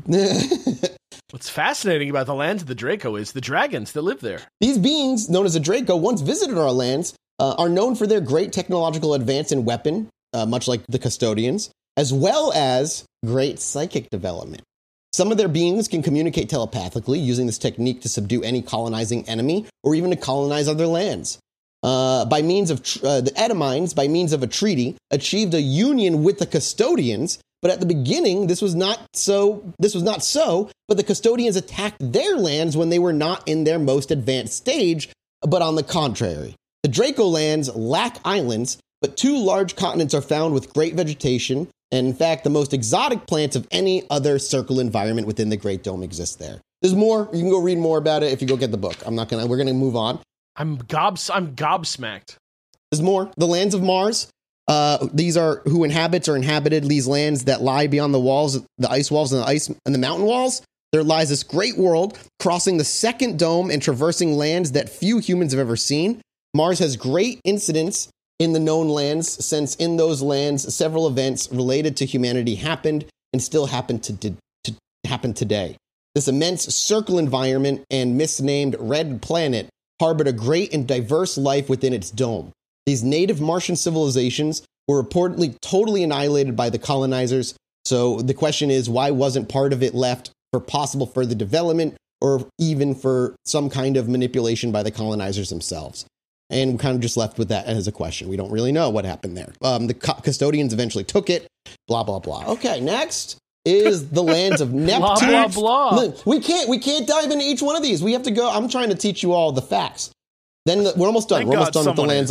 What's fascinating about the lands of the Draco is the dragons that live there. these beings, known as the Draco, once visited our lands, uh, are known for their great technological advance in weapon, uh, much like the custodians, as well as great psychic development. Some of their beings can communicate telepathically, using this technique to subdue any colonizing enemy or even to colonize other lands. Uh, by means of tr- uh, the Edomines, by means of a treaty, achieved a union with the custodians. But at the beginning, this was not so. This was not so. But the custodians attacked their lands when they were not in their most advanced stage. But on the contrary, the Draco lands lack islands, but two large continents are found with great vegetation. And in fact, the most exotic plants of any other circle environment within the Great Dome exist there. There's more. You can go read more about it if you go get the book. I'm not gonna. We're gonna move on. I'm gobs I'm gobsmacked. There's more. The lands of Mars. Uh, these are who inhabits or inhabited these lands that lie beyond the walls, the ice walls and the ice and the mountain walls. There lies this great world crossing the second dome and traversing lands that few humans have ever seen. Mars has great incidence in the known lands, since in those lands several events related to humanity happened and still happen to, to, to happen today. This immense circle environment and misnamed red planet harbored a great and diverse life within its dome. These native Martian civilizations were reportedly totally annihilated by the colonizers. So the question is, why wasn't part of it left for possible further development or even for some kind of manipulation by the colonizers themselves? And we kind of just left with that as a question. We don't really know what happened there. Um, the cu- custodians eventually took it, blah, blah, blah. Okay, next is the lands of Neptune. Blah, blah, blah. Look, we can't, we can't dive into each one of these. We have to go. I'm trying to teach you all the facts. Then the, we're almost done. Thank we're almost God done with the someone lands is. alone.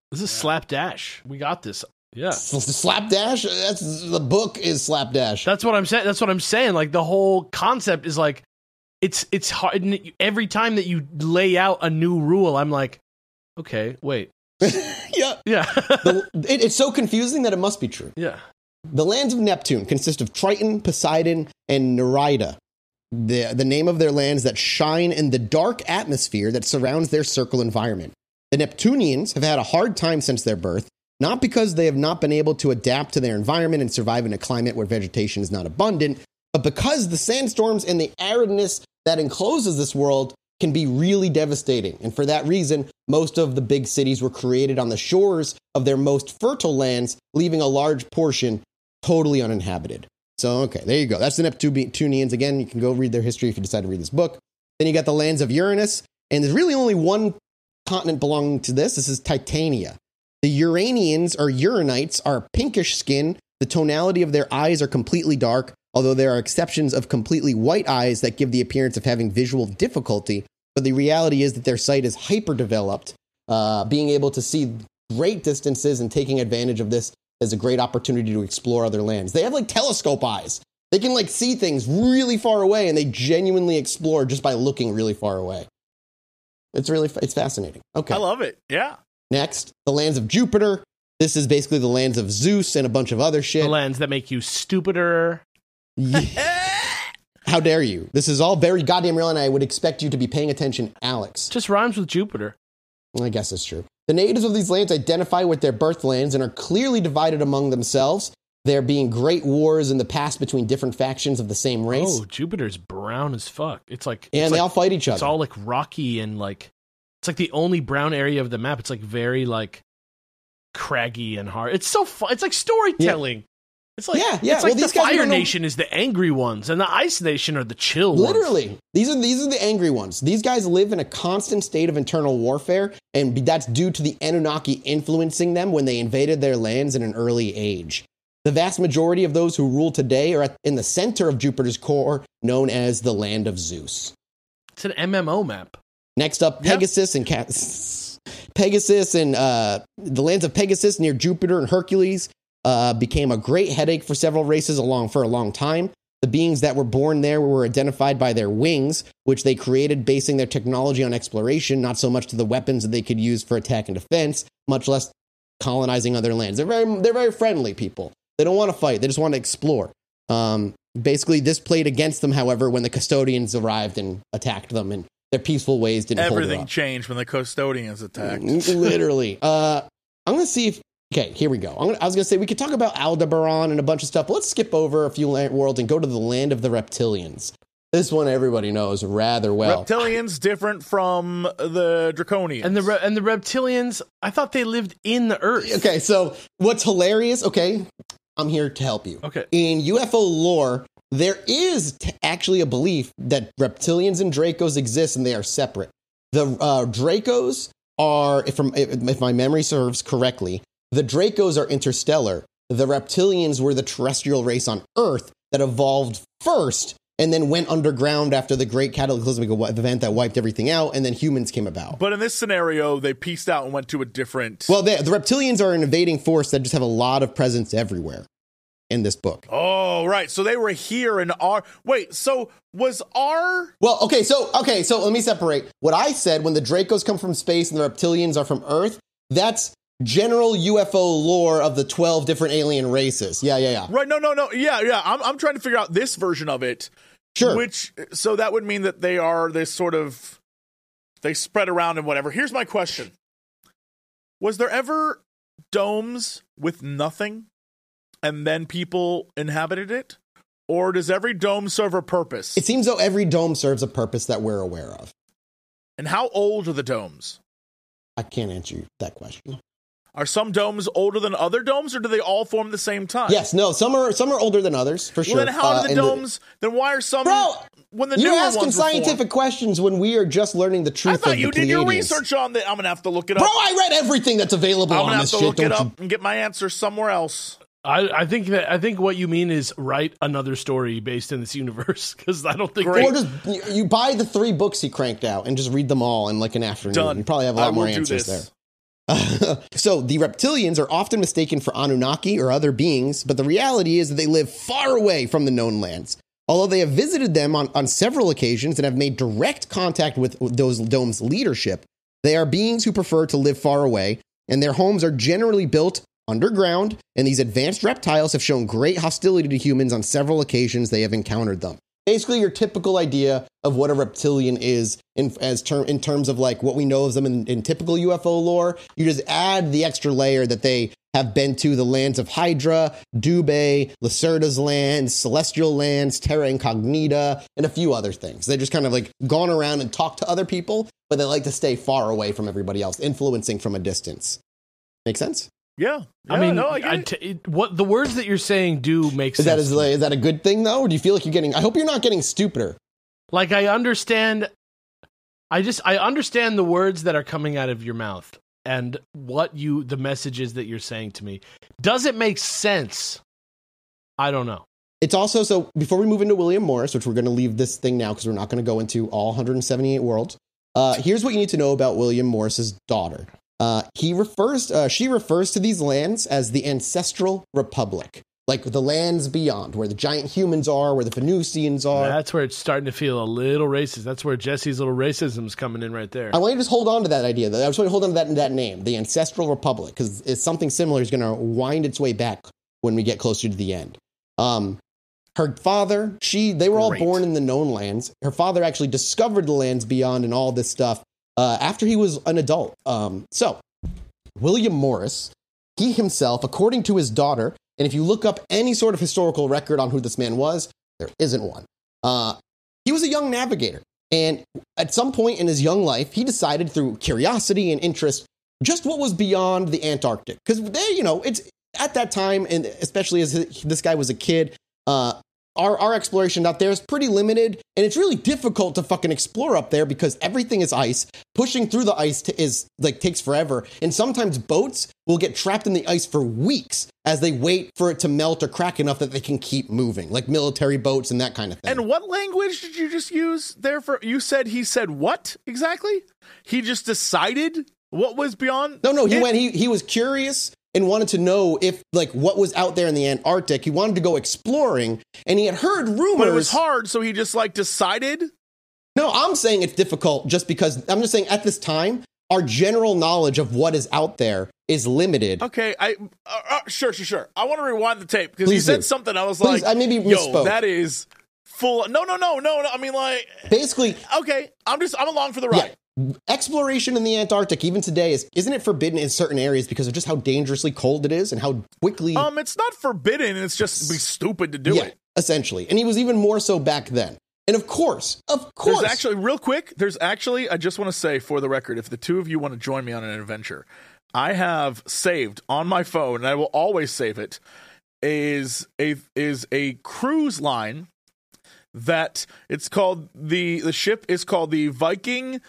This is slapdash. We got this. Yeah. Slapdash? That's the book is Slapdash. That's what I'm saying. That's what I'm saying. Like the whole concept is like, it's it's hard. Every time that you lay out a new rule, I'm like, okay, wait. yeah. Yeah. the, it, it's so confusing that it must be true. Yeah. The lands of Neptune consist of Triton, Poseidon, and Nereida. The, the name of their lands that shine in the dark atmosphere that surrounds their circle environment. The Neptunians have had a hard time since their birth, not because they have not been able to adapt to their environment and survive in a climate where vegetation is not abundant, but because the sandstorms and the aridness that encloses this world can be really devastating. And for that reason, most of the big cities were created on the shores of their most fertile lands, leaving a large portion totally uninhabited. So, okay, there you go. That's the Neptunians. Again, you can go read their history if you decide to read this book. Then you got the lands of Uranus, and there's really only one continent belonging to this. This is Titania. The Uranians, or Uranites, are pinkish skin. The tonality of their eyes are completely dark, although there are exceptions of completely white eyes that give the appearance of having visual difficulty. But the reality is that their sight is hyper-developed. Uh, being able to see great distances and taking advantage of this is a great opportunity to explore other lands. They have like telescope eyes. They can like see things really far away, and they genuinely explore just by looking really far away. It's really, it's fascinating. Okay. I love it. Yeah. Next, the lands of Jupiter. This is basically the lands of Zeus and a bunch of other shit. The lands that make you stupider. How dare you? This is all very goddamn real, and I would expect you to be paying attention, Alex. Just rhymes with Jupiter. I guess that's true. The natives of these lands identify with their birthlands and are clearly divided among themselves. There being great wars in the past between different factions of the same race. Oh, Jupiter's brown as fuck. It's like... And it's they like, all fight each other. It's all like rocky and like... It's like the only brown area of the map. It's like very like craggy and hard. It's so fun. It's like storytelling. Yeah. It's like, yeah, yeah. It's like well, the Fire Nation is the angry ones, and the Ice Nation are the chill ones. Literally, these are these are the angry ones. These guys live in a constant state of internal warfare, and that's due to the Anunnaki influencing them when they invaded their lands in an early age. The vast majority of those who rule today are at, in the center of Jupiter's core, known as the Land of Zeus. It's an M M O map. Next up, Pegasus yep. and Cat- Pegasus and uh, the lands of Pegasus near Jupiter and Hercules. Uh, became a great headache for several races along for a long time. The beings that were born there were identified by their wings, which they created basing their technology on exploration, not so much to the weapons that they could use for attack and defense, much less colonizing other lands. They're very, they're very friendly people. They don't want to fight. They just want to explore. Um, basically, this played against them, however, when the custodians arrived and attacked them, and their peaceful ways didn't hold Everything up. changed when the custodians attacked. Literally. Uh, I'm going to see if... Okay, here we go. I'm gonna, I was going to say, we could talk about Aldebaran and a bunch of stuff, but let's skip over a few land, worlds and go to the land of the reptilians. This one everybody knows rather well. Reptilians different from the Draconians. And the re- and the reptilians, I thought they lived in the Earth. Okay, so what's hilarious, okay, I'm here to help you. Okay. In U F O lore, there is t- actually a belief that reptilians and Dracos exist and they are separate. The uh, Dracos are, if, from, if my memory serves correctly, the Dracos are interstellar. The reptilians were the terrestrial race on Earth that evolved first and then went underground after the great cataclysmic event that wiped everything out, and then humans came about. But in this scenario, they pieced out and went to a different... Well, they, the reptilians are an invading force that just have a lot of presence everywhere in this book. Oh, right. So they were here in our... Wait, so was our... Well, okay, so okay, so let me separate. What I said, when the Dracos come from space and the reptilians are from Earth, that's general U F O lore of the twelve different alien races. Yeah, yeah, yeah. Right, no, no, no. Yeah, yeah. I'm, I'm trying to figure out this version of it. Sure. Which, so that would mean that they are this sort of... They spread around and whatever. Here's my question. Was there ever domes with nothing and then people inhabited it? Or does every dome serve a purpose? It seems though every dome serves a purpose that we're aware of. And how old are the domes? I can't answer you that question. Are some domes older than other domes, or do they all form the same time? Yes, no, some are some are older than others, for sure. Well, then how uh, are the domes, the, then why are some... Bro, when the you're newer asking ones scientific formed? questions when we are just learning the truth I thought of you the did your Pleiadians. research on that. I'm going to have to look it up. Bro, I read everything that's available I'm on gonna this have to shit, look don't it up you? and get my answer somewhere else. I, I think that I think what you mean is write another story based in this universe, because I don't think Great. Or just you, you buy the three books he cranked out and just read them all in like an afternoon. Done. You probably have a lot I more will do answers this. there. So the reptilians are often mistaken for Anunnaki or other beings, but the reality is that they live far away from the known lands. Although they have visited them on, on several occasions and have made direct contact with those domes' leadership, they are beings who prefer to live far away, and their homes are generally built underground, and these advanced reptiles have shown great hostility to humans on several occasions they have encountered them. Basically, your typical idea of what a reptilian is in as term in terms of like what we know of them in, in typical U F O lore. You just add the extra layer that they have been to the lands of Hydra, Dubé, Lacerda's lands, Celestial lands, Terra Incognita, and a few other things. They just kind of like gone around and talked to other people, but they like to stay far away from everybody else, influencing from a distance. Make sense? Yeah. yeah I mean, no, I I get t- it, what the words that you're saying do make Is sense. that is, like, is that a good thing though, or do you feel like you're getting? I hope you're not getting stupider. Like I understand, I just I understand the words that are coming out of your mouth and what you the messages that you're saying to me. Does it make sense? I don't know. It's also, so before we move into William Morris, which we're going to leave this thing now because we're not going to go into all one hundred seventy-eight worlds. Uh, here's what you need to know about William Morris's daughter. Uh, he refers, uh, she refers to these lands as the Ancestral Republic, like the lands beyond, where the giant humans are, where the Venusians are. That's where it's starting to feel a little racist. That's where Jesse's little racism is coming in right there. I want you to just hold on to that idea. I just want you to hold on to that, that name, the Ancestral Republic, because it's something similar is going to wind its way back when we get closer to the end. Um, her father, she, they were all Great. born in the known lands. Her father actually discovered the lands beyond and all this stuff uh, after he was an adult. Um, so, William Morris, he himself, according to his daughter, and if you look up any sort of historical record on who this man was, there isn't one. Uh, he was a young navigator. And at some point in his young life, he decided through curiosity and interest just what was beyond the Antarctic. Because they, you know, it's at that time, and especially as this guy was a kid, uh, our, our exploration out there is pretty limited, and it's really difficult to fucking explore up there because everything is ice. Pushing through the ice to, is like takes forever, and sometimes boats will get trapped in the ice for weeks as they wait for it to melt or crack enough that they can keep moving, like military boats and that kind of thing. And what language did you just use there for? You said he said what exactly? He just decided what was beyond? No, no, he it? went, he, he was curious and wanted to know if, like, what was out there in the Antarctic. He wanted to go exploring, and he had heard rumors. But it was hard, so he just, like, decided? No, I'm saying it's difficult just because, I'm just saying at this time, our general knowledge of what is out there is limited. Okay, I, uh, uh, sure, sure, sure. I want to rewind the tape, because you Please said do. something, I was Please, like, I maybe yo, misspoke. that is full, no, no, no, no, no, I mean, like, Basically, okay, I'm just, I'm along for the ride. yeah. Exploration in the Antarctic, even today, is isn't it forbidden in certain areas because of just how dangerously cold it is and how quickly? Um, it's not forbidden. It's just be stupid to do yeah, it. essentially. And he was even more so back then. And of course, of course, There's actually, real quick, there's actually, I just want to say for the record, if the two of you want to join me on an adventure, I have saved on my phone, and I will always save it, is a is a cruise line that it's called, the the ship is called the Viking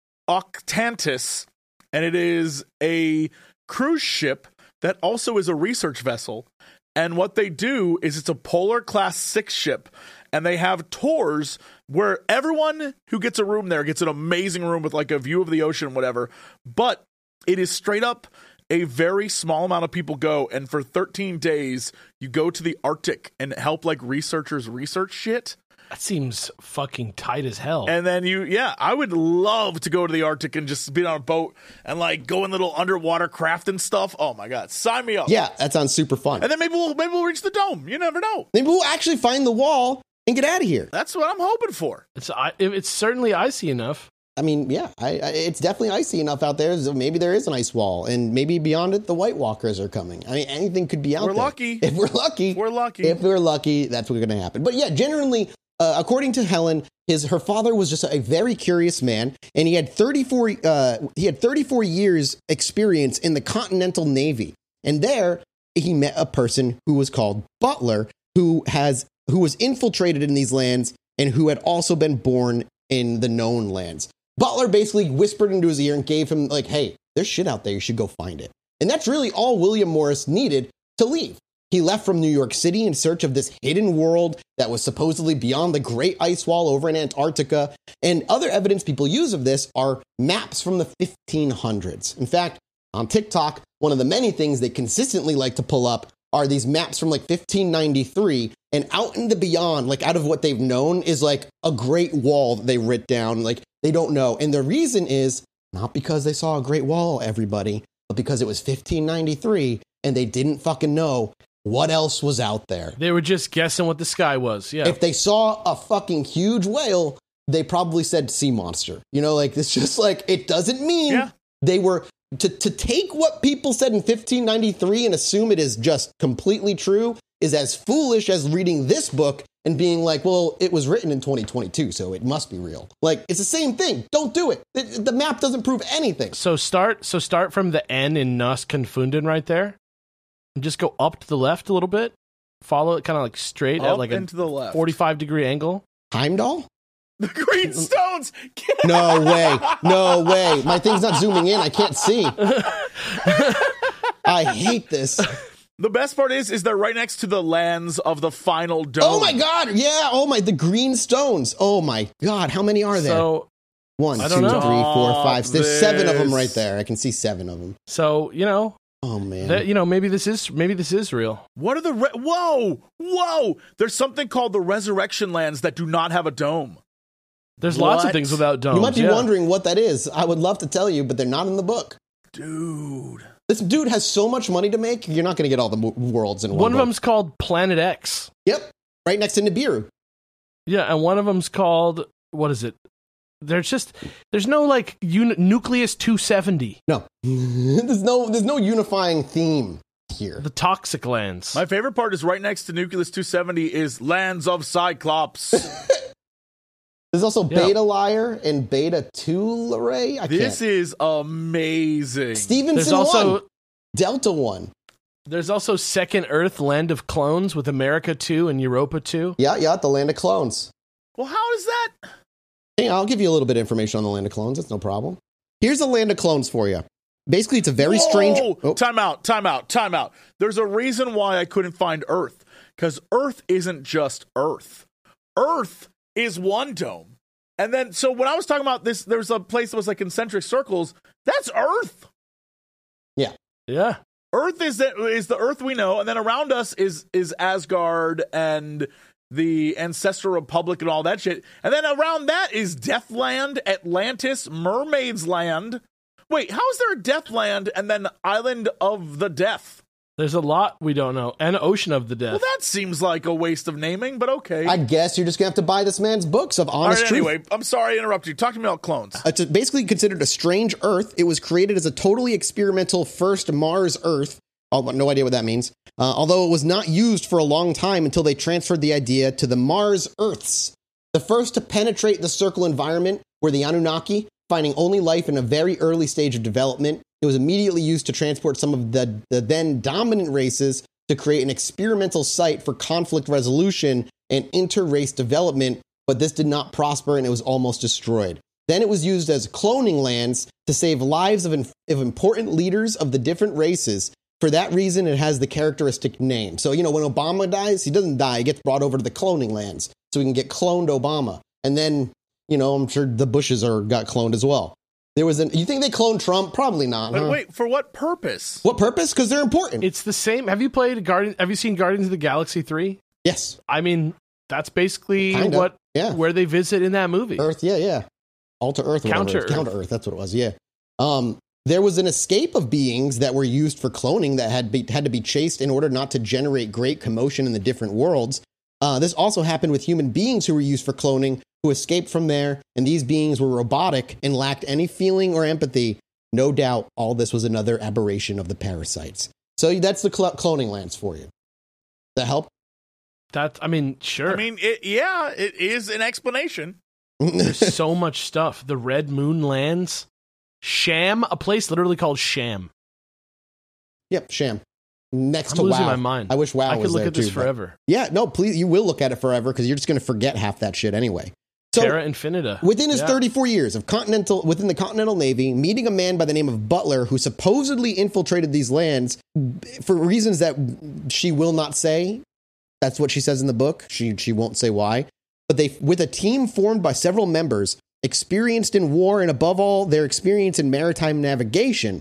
Octantis, and it is a cruise ship that also is a research vessel. And what they do is it's a Polar Class six ship, and they have tours where everyone who gets a room there gets an amazing room with like a view of the ocean, whatever. But it is straight up a very small amount of people go, and for thirteen days you go to the Arctic and help like researchers research shit. That seems fucking tight as hell. And then you, yeah, I would love to go to the Arctic and just be on a boat and like go in little underwater craft and stuff. Oh my God, sign me up. yeah, that sounds super fun. And then maybe we'll maybe we'll reach the dome. You never know. Maybe we'll actually find the wall and get out of here. That's what I'm hoping for. it's I- it's certainly icy enough. I mean, yeah, I, I, it's definitely icy enough out there. So maybe there is an ice wall, and maybe beyond it, the White Walkers are coming. I mean, anything could be out We're there. lucky. If we're lucky. We're lucky. If we're lucky, that's what's going to happen. But yeah, generally, uh, according to Helen, his her father was just a very curious man, and he had thirty-four uh, he had thirty-four years experience in the Continental Navy, and there he met a person who was called Butler, who has who was infiltrated in these lands and who had also been born in the known lands. Butler basically whispered into his ear and gave him like, hey, there's shit out there. You should go find it. And that's really all William Morris needed to leave. He left from New York City in search of this hidden world that was supposedly beyond the Great Ice Wall over in Antarctica. And other evidence people use of this are maps from the fifteen hundreds. In fact, on TikTok, one of the many things they consistently like to pull up are these maps from like fifteen ninety-three, and out in the beyond, like out of what they've known, is like a great wall that they writ down. Like they don't know. And the reason is not because they saw a great wall, everybody, but because it was fifteen ninety-three and they didn't fucking know what else was out there. They were just guessing what the sky was. Yeah. If they saw a fucking huge whale, they probably said sea monster. You know, like it's just like, it doesn't mean Yeah. they were to, to take what people said in fifteen ninety-three and assume it is just completely true is as foolish as reading this book and being like, well, it was written in twenty twenty-two, so it must be real. Like, it's the same thing. Don't do it. The, the map doesn't prove anything. So start so start from the N in Nos Confunden right there. And just go up to the left a little bit. Follow it kind of like straight at Up like and to a the left. forty-five degree angle. Heimdall? The green stones. No way. No way. My thing's not zooming in. I can't see. I hate this. The best part is, is they're right next to the lands of the final dome. Oh my God. Yeah. Oh my, the green stones. Oh my God. How many are there? So One, I two, don't know. three, four, five. There's Stop seven of them this. right there. I can see seven of them. so you know Oh man. that you know maybe this is maybe this is real. What are the re- whoa whoa? There's something called the Resurrection Lands that do not have a dome. There's lots of What? things without domes. You might be yeah. wondering what that is. I would love to tell you, but they're not in the book. Dude. This dude has so much money to make, you're not going to get all the mo- worlds in one One of book. them's called Planet X. Yep. Right next to Nibiru. Yeah, and one of them's called what is it? There's just there's no like un- Nucleus two seventy. No. there's no there's no unifying theme here. The Toxic Lands. My favorite part is right next to Nucleus two seventy is Lands of Cyclops. There's also Yeah. Beta Lyre and Beta Tulare. I This can't. is amazing. Stevenson there's also one. Delta one. there's also Second Earth, Land of Clones with America two and Europa two. Yeah, yeah, the Land of Clones. Well, how is that? Hey, I'll give you a little bit of information on the Land of Clones. That's no problem. Here's the Land of Clones for you. Basically, it's a very Whoa! strange... Oh, Time out, time out, time out. There's a reason why I couldn't find Earth. Because Earth isn't just Earth. Earth is one dome. And then, so when I was talking about this, there's a place that was like concentric circles. That's Earth. Yeah. Earth is the, is the Earth we know. And then around us is, is Asgard and the Ancestral Republic and all that shit. And then around that is Deathland, Atlantis, Mermaid's Land. Wait, how is there a Deathland and then Island of the Death? There's a lot we don't know. And Ocean of the Death. Well, that seems like a waste of naming, but okay. I guess you're just going to have to buy this man's books of All honest right, truth. anyway, I'm sorry I interrupted you. Talk to me about clones. It's basically considered a strange Earth. It was created as a totally experimental first Mars Earth. Oh, no idea what that means. Uh, although it was not used for a long time until they transferred the idea to the Mars Earths. The first to penetrate the circle environment were the Anunnaki, finding only life in a very early stage of development. It was immediately used to transport some of the, the then dominant races to create an experimental site for conflict resolution and inter-race development, but this did not prosper and it was almost destroyed. Then it was used as cloning lands to save lives of, inf- of important leaders of the different races. For that reason, it has the characteristic name. So, you know, when Obama dies, he doesn't die. He gets brought over to the cloning lands so we can get cloned Obama. And then, you know, I'm sure the Bushes are got cloned as well. There was an, you think they cloned Trump? Probably not. But huh? wait, for what purpose? What purpose? Because they're important. It's the same. Have you played Guardian? Have you seen Guardians of the Galaxy three? Yes. I mean, that's basically Kinda, what yeah. where they visit in that movie. Earth, yeah, yeah. Alter Earth, or whatever it is. Counter-Earth. Counter Earth. That's what it was. Yeah. Um, there was an escape of beings that were used for cloning that had be, had to be chased in order not to generate great commotion in the different worlds. Uh, this also happened with human beings who were used for cloning, who escaped from there, and these beings were robotic and lacked any feeling or empathy. No doubt, all this was another aberration of the parasites. So that's the cl- cloning lands for you. That help? That I mean, sure. I mean, it, yeah, it is an explanation. There's so much stuff. The Red Moon lands, Sham, a place literally called Sham. Yep, Sham. Next I'm to losing WoW. my mind. I wish WoW I was could look there at this too, but- forever. Yeah, no, please, you will look at it forever because you're just going to forget half that shit anyway. So, Terra Infinita. within his Yeah. thirty-four years of continental within the Continental Navy, meeting a man by the name of Butler who supposedly infiltrated these lands for reasons that she will not say. That's what she says in the book. She she won't say why. But they, with a team formed by several members experienced in war and above all their experience in maritime navigation,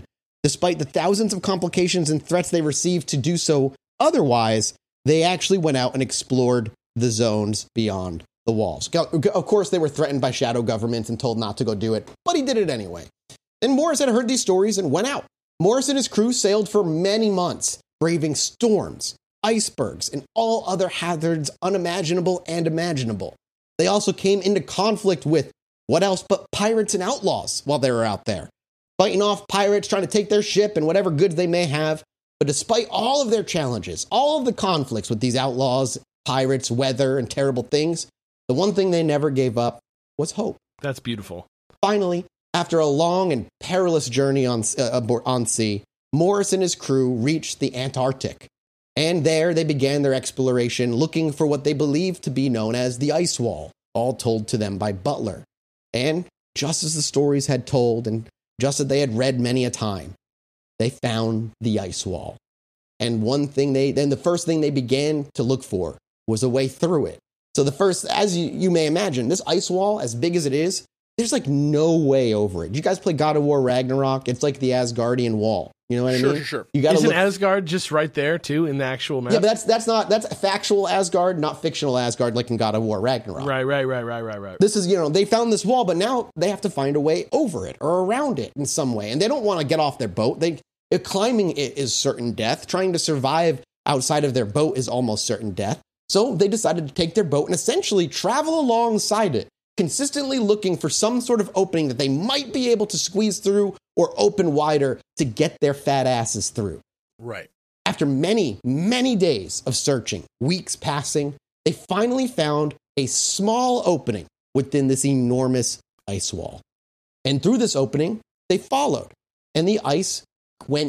Despite the thousands of complications and threats they received to do so otherwise, they actually went out and explored the zones beyond the walls. Of course, they were threatened by shadow governments and told not to go do it, but he did it anyway. And Morris had heard these stories and went out. Morris and his crew sailed for many months, braving storms, icebergs, and all other hazards unimaginable and imaginable. They also came into conflict with what else but pirates and outlaws while they were out there, fighting off pirates, trying to take their ship and whatever goods they may have. But despite all of their challenges, all of the conflicts with these outlaws, pirates, weather, and terrible things, the one thing they never gave up was hope. That's beautiful. Finally, after a long and perilous journey on, uh, on sea, Morris and his crew reached the Antarctic. And there they began their exploration, looking for what they believed to be known as the ice wall, all told to them by Butler. And just as the stories had told, and just as they had read many a time, they found the ice wall. And one thing they, then the first thing they began to look for was a way through it. So the first, as you, you may imagine, this ice wall, as big as it is, there's like no way over it. You guys play God of War Ragnarok? It's like the Asgardian wall. You know what sure, I mean? Sure, sure. You gotta Isn't look- Asgard just right there too in the actual map? Yeah, but that's that's not that's factual Asgard, not fictional Asgard, like in God of War Ragnarok. Right, right, right, right, right, right. This is, you know, they found this wall, but now they have to find a way over it or around it in some way, and they don't want to get off their boat. They if climbing it is certain death. Trying to survive outside of their boat is almost certain death. So they decided to take their boat and essentially travel alongside it, consistently looking for some sort of opening that they might be able to squeeze through or open wider to get their fat asses through. Right. After many, many days of searching, weeks passing, they finally found a small opening within this enormous ice wall. And through this opening, they followed, and the ice went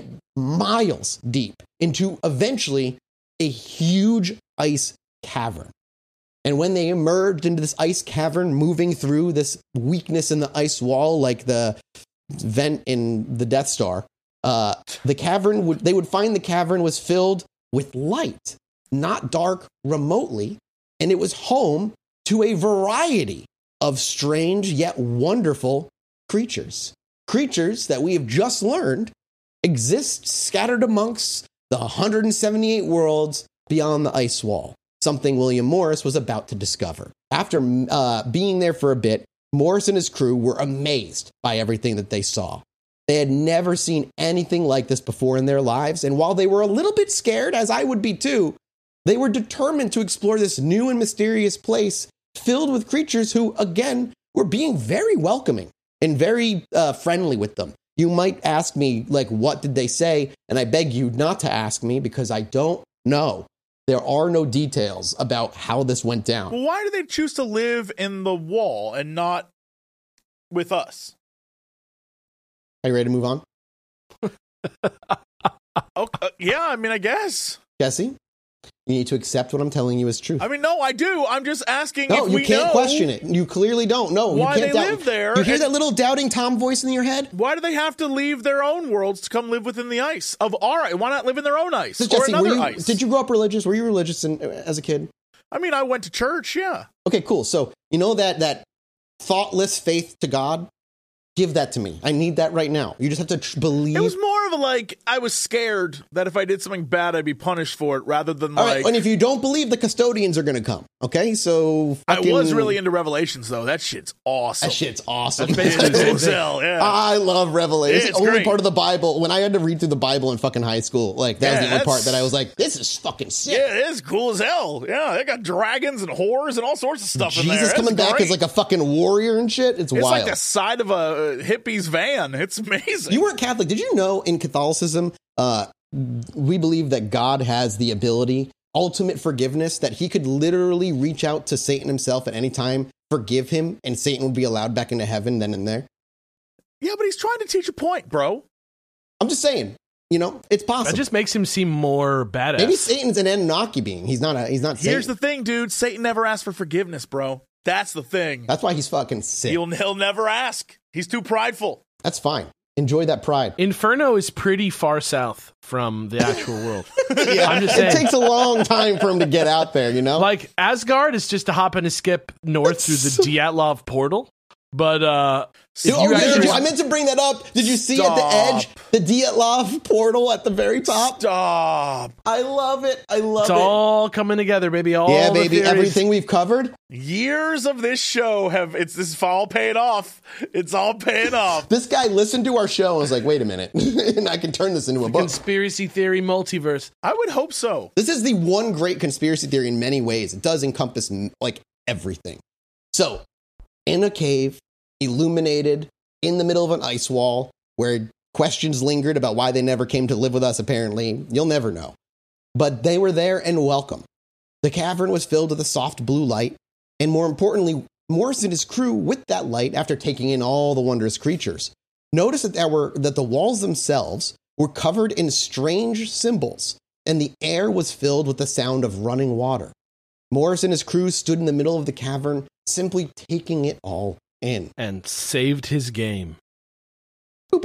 miles deep into eventually a huge ice cavern. And when they emerged into this ice cavern, moving through this weakness in the ice wall, like the vent in the Death Star, uh, the cavern would, they would find the cavern was filled with light, not dark remotely. And it was home to a variety of strange yet wonderful creatures. Creatures that we have just learned exist scattered amongst the one hundred seventy-eight worlds beyond the ice wall. Something William Morris was about to discover. After uh, being there for a bit, Morris and his crew were amazed by everything that they saw. They had never seen anything like this before in their lives, and while they were a little bit scared, as I would be too, they were determined to explore this new and mysterious place filled with creatures who, again, were being very welcoming and very uh, friendly with them. You might ask me, like, what did they say? And I beg you not to ask me because I don't know. There are no details about how this went down. Well, why do they choose to live in the wall and not with us? Are you ready to move on? Okay, uh, yeah, I mean, I guess. Jesse, you need to accept what I'm telling you is true. I mean, no, I do. I'm just asking No, if you we can't know question it. You clearly don't. No, why you can't they doubt- live there. You hear and that little doubting Tom voice in your head? Why do they have to leave their own worlds to come live within the ice of our? Why not live in their own ice So, or Jesse, were another you, ice? did you grow up religious? Were you religious in, as a kid? I mean, I went to church. Yeah. Okay, cool. So you know that that thoughtless faith to God? Give that to me. I need that right now. You just have to tr- believe. It was more of a like, I was scared that if I did something bad, I'd be punished for it rather than All like. right, and if you don't believe, the custodians are going to come. Okay, so fucking, I was really into Revelations, though. That shit's awesome. that shit's awesome. That's basically the same Cool as thing. hell, yeah. I love Revelation. It's It's the only great. part of the Bible. When I had to read through the Bible in fucking high school, like that Yeah, was the only part that's- that I was like, "This is fucking sick." Yeah, it is cool as hell. Yeah, they got dragons and whores and all sorts of stuff in there. Jesus It's coming back great. as like a fucking warrior and shit. It's, It's wild. like the side of a hippie's van. It's amazing. You weren't Catholic. Did you know in Catholicism, uh, we believe that God has the ability, ultimate forgiveness, that he could literally reach out to Satan himself at any time, forgive him, and Satan would be allowed back into heaven then and there? Yeah, but he's trying to teach a point, bro. I'm just saying, you know, it's possible. That just makes him seem more badass. Maybe Satan's an Anunnaki being. He's not a, he's not Here's Satan. the thing, dude. Satan never asked for forgiveness, bro. That's the thing. That's why he's fucking sick. He'll, he'll never ask. He's too prideful. That's fine. Enjoy that pride. Inferno is pretty far south from the actual world. Yeah, I'm just it saying. takes a long time for him to get out there, you know? Like Asgard is just a hop and a skip north through the Dyatlov portal, But uh, Dude, if oh, you yeah, actually- did you- I meant to bring that up. Did you see at the Stop. edge the Dyatlov portal at the very top? Stop. I love it. I love it's it. all coming together, baby. All yeah, the baby. theories. Everything we've covered. Years of this show have it's this is all paying off. It's all paying off. This guy listened to our show and was like, wait a minute. And I can turn this into a book. Conspiracy theory multiverse. I would hope so. This is the one great conspiracy theory in many ways. It does encompass like everything. So, in a cave, illuminated, in the middle of an ice wall, where questions lingered about why they never came to live with us, apparently, you'll never know. But they were there and welcome. The cavern was filled with a soft blue light, and more importantly, Morris and his crew, with that light, after taking in all the wondrous creatures, noticed that there were that the walls themselves were covered in strange symbols, and the air was filled with the sound of running water. Morris and his crew stood in the middle of the cavern, simply taking it all in. And saved his game. Boop,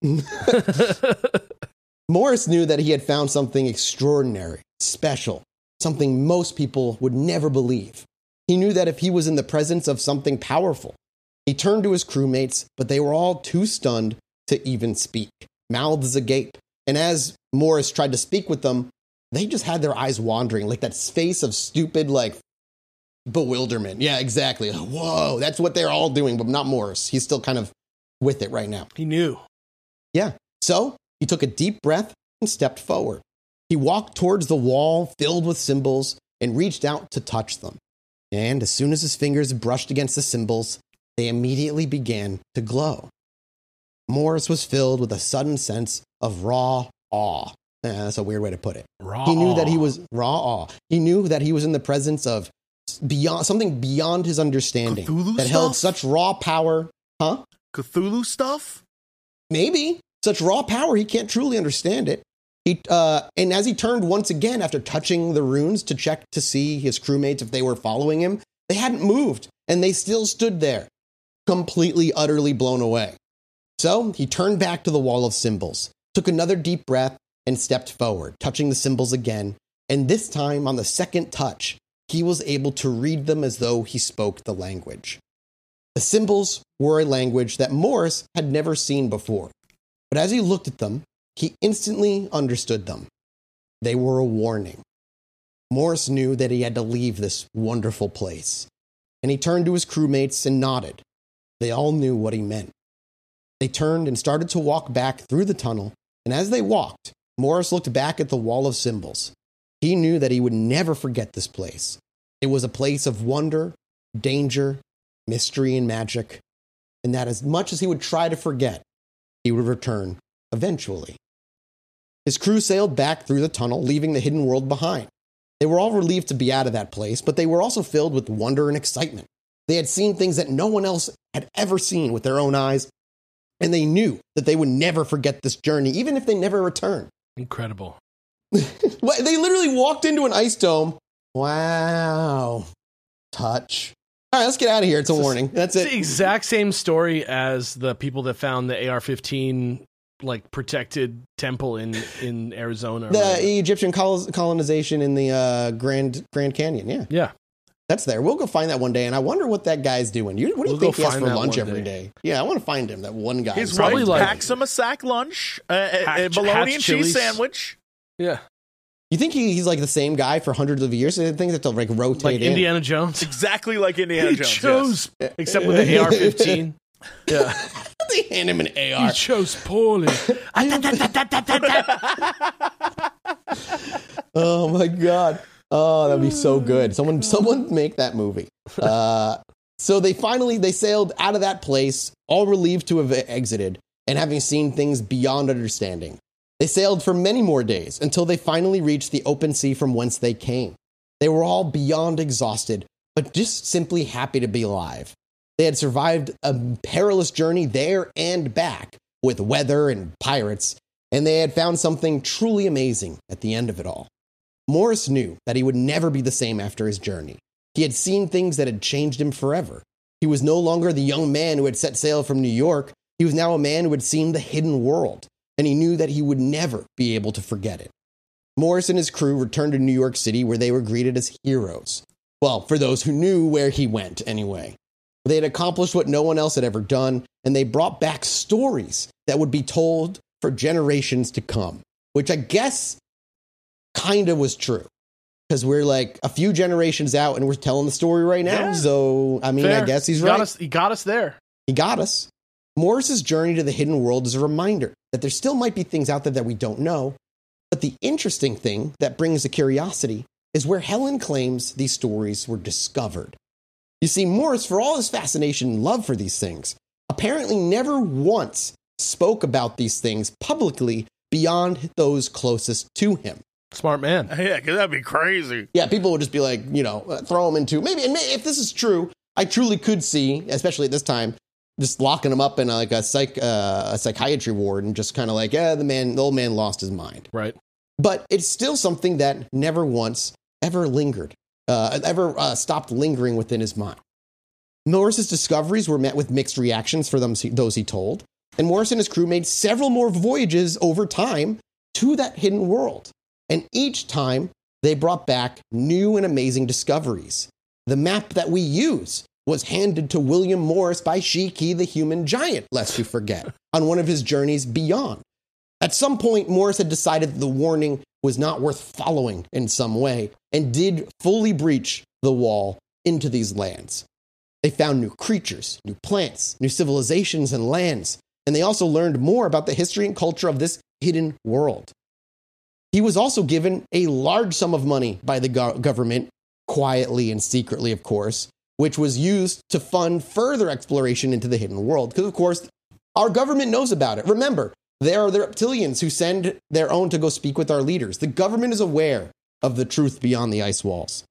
boop. Morris knew that he had found something extraordinary, special, something most people would never believe. He knew that if he was in the presence of something powerful, he turned to his crewmates, but they were all too stunned to even speak, mouths agape. And as Morris tried to speak with them, they just had their eyes wandering, like that face of stupid, like, bewilderment. Yeah, exactly. Whoa, that's what they're all doing, but not Morris. He's still kind of with it right now. He knew. Yeah. So he took a deep breath and stepped forward. He walked towards the wall filled with symbols and reached out to touch them. And as soon as his fingers brushed against the symbols, they immediately began to glow. Morris was filled with a sudden sense of raw awe. Eh, that's a weird way to put it. Raw. He knew that he was raw awe. He knew that he was in the presence of beyond something beyond his understanding Cthulhu that held stuff? such raw power. Huh? Cthulhu stuff? Maybe such raw power he can't truly understand it. He uh, and as he turned once again after touching the runes to check to see his crewmates if they were following him, they hadn't moved and they still stood there, completely, utterly blown away. So he turned back to the wall of symbols, took another deep breath, and stepped forward, touching the symbols again. And this time, on the second touch, he was able to read them as though he spoke the language. The symbols were a language that Morris had never seen before. But as he looked at them, he instantly understood them. They were a warning. Morris knew that he had to leave this wonderful place. And he turned to his crewmates and nodded. They all knew what he meant. They turned and started to walk back through the tunnel. And as they walked, Morris looked back at the wall of symbols. He knew that he would never forget this place. It was a place of wonder, danger, mystery, and magic. And that as much as he would try to forget, he would return eventually. His crew sailed back through the tunnel, leaving the hidden world behind. They were all relieved to be out of that place, but they were also filled with wonder and excitement. They had seen things that no one else had ever seen with their own eyes, and they knew that they would never forget this journey, even if they never returned. Incredible. They literally walked into an ice dome. Wow. Touch. All right, let's get out of here. It's a warning. That's It's it. the exact same story as the people that found the A R fifteen like protected temple in in Arizona. or The whatever. Egyptian col- colonization in the uh, Grand Grand Canyon. Yeah, yeah. that's there. We'll go find that one day, and I wonder what that guy's doing. You, what do you We'll go think he has find for that lunch one every day. day? Yeah, I want to find him. That one guy. His probably wife like- packs him a sack lunch, uh, a, a Hatch- bologna Hatch and chilies. cheese sandwich. Yeah. You think he, he's like the same guy for hundreds of years? I think that to like rotate Like in. Indiana Jones. Exactly like Indiana He Jones. chose, except with the A R fifteen. Yeah. They hand him an A He R. chose poorly. Oh my god. Oh, that'd be so good. Someone, someone make that movie. Uh, so they finally they sailed out of that place, all relieved to have exited and having seen things beyond understanding. They sailed for many more days until they finally reached the open sea from whence they came. They were all beyond exhausted, but just simply happy to be alive. They had survived a perilous journey there and back with weather and pirates, and they had found something truly amazing at the end of it all. Morris knew that he would never be the same after his journey. He had seen things that had changed him forever. He was no longer the young man who had set sail from New York. He was now a man who had seen the hidden world, and he knew that he would never be able to forget it. Morris and his crew returned to New York City, where they were greeted as heroes. Well, for those who knew where he went, anyway. They had accomplished what no one else had ever done, and they brought back stories that would be told for generations to come, which I guess kind of was true. Because we're like a few generations out and we're telling the story right now. Yeah. So, I mean, Fair. I guess he's he right. Got us, he got us there. He got us. Morris's journey to the hidden world is a reminder that there still might be things out there that we don't know. But the interesting thing that brings the curiosity is where Helen claims these stories were discovered. You see, Morris, for all his fascination and love for these things, apparently never once spoke about these things publicly beyond those closest to him. Smart man. Yeah, because that'd be crazy. Yeah, people would just be like, you know, uh, throw him into maybe. And may, if this is true, I truly could see, especially at this time, just locking him up in a, like a psych uh, a psychiatry ward and just kind of like, yeah, the man, the old man lost his mind. Right. But it's still something that never once ever lingered, uh, ever uh, stopped lingering within his mind. Morris's discoveries were met with mixed reactions for them, those he told, and Morris and his crew made several more voyages over time to that hidden world. And each time, they brought back new and amazing discoveries. The map that we use was handed to William Morris by Shiki the human giant, lest you forget, on one of his journeys beyond. At some point, Morris had decided that the warning was not worth following in some way, and did fully breach the wall into these lands. They found new creatures, new plants, new civilizations and lands, and they also learned more about the history and culture of this hidden world. He was also given a large sum of money by the go- government, quietly and secretly, of course, which was used to fund further exploration into the hidden world. Because, of course, our government knows about it. Remember, there are the reptilians who send their own to go speak with our leaders. The government is aware of the truth beyond the ice walls.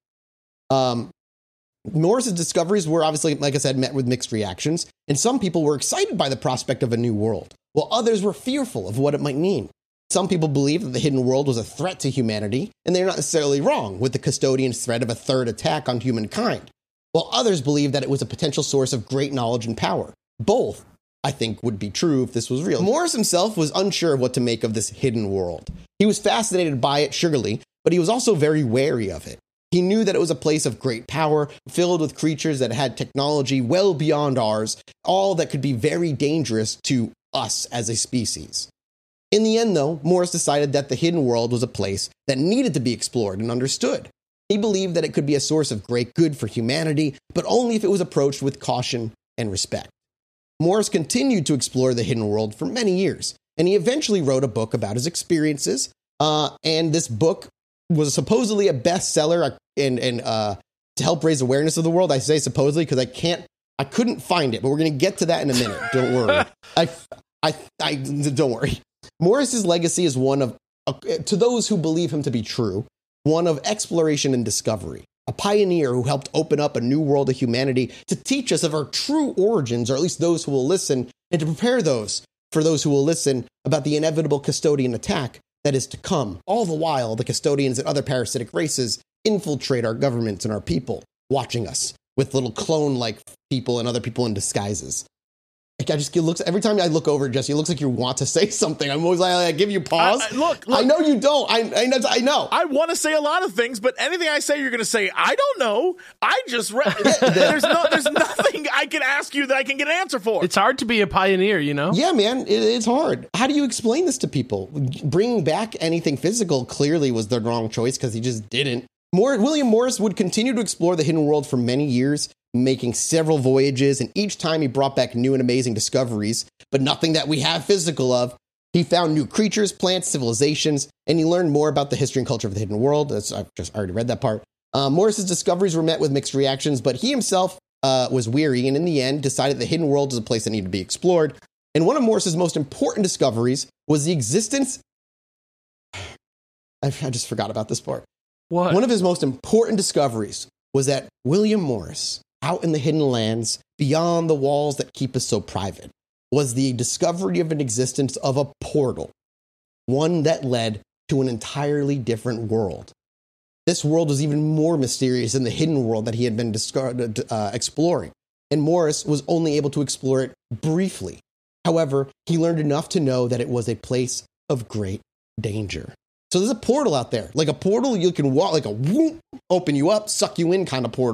Um, Morris's discoveries were obviously, like I said, met with mixed reactions, and some people were excited by the prospect of a new world, while others were fearful of what it might mean. Some people believe that the hidden world was a threat to humanity, and they're not necessarily wrong with the custodian's threat of a third attack on humankind, while others believe that it was a potential source of great knowledge and power. Both, I think, would be true if this was real. Morris himself was unsure of what to make of this hidden world. He was fascinated by it, surely, but he was also very wary of it. He knew that it was a place of great power, filled with creatures that had technology well beyond ours, all that could be very dangerous to us as a species. In the end, though, Morris decided that the hidden world was a place that needed to be explored and understood. He believed that it could be a source of great good for humanity, but only if it was approached with caution and respect. Morris continued to explore the hidden world for many years, and he eventually wrote a book about his experiences, uh, and this book was supposedly a bestseller and, and uh, to help raise awareness of the world. I say supposedly because I can't, I couldn't find it, but we're going to get to that in a minute. Don't worry. I, I, I, don't worry. Morris's legacy is one of, uh, to those who believe him to be true, one of exploration and discovery. A pioneer who helped open up a new world of humanity to teach us of our true origins, or at least those who will listen, and to prepare those for those who will listen about the inevitable custodian attack that is to come. All the while, the custodians and other parasitic races infiltrate our governments and our people, watching us with little clone-like people and other people in disguises. Like, I just it looks every time I look over, Jesse, it looks like you want to say something. I'm always like, I give you pause. I, I, look, look, I know you don't. I, I know. I know. I want to say a lot of things, but anything I say, you're going to say, I don't know. I just read. there's no, there's nothing I can ask you that I can get an answer for. It's hard to be a pioneer, you know? Yeah, man, it, it's hard. How do you explain this to people? Bringing back anything physical clearly was the wrong choice because he just didn't. More, William Morris would continue to explore the hidden world for many years, making several voyages, and each time he brought back new and amazing discoveries, but nothing that we have physical of. He found new creatures, plants, civilizations, and he learned more about the history and culture of the hidden world. That's, I've just already read that part. Uh, Morris's discoveries were met with mixed reactions, but he himself uh, was weary, and in the end decided the hidden world was a place that needed to be explored. And one of Morris's most important discoveries was the existence... I, I just forgot about this part. What? One of his most important discoveries was that William Morris, out in the hidden lands, beyond the walls that keep us so private, was the discovery of an existence of a portal, one that led to an entirely different world. This world was even more mysterious than the hidden world that he had been discard- uh, exploring, and Morris was only able to explore it briefly. However, he learned enough to know that it was a place of great danger. So there's a portal out there, like a portal you can walk, like a whoop, open you up, suck you in kind of portal.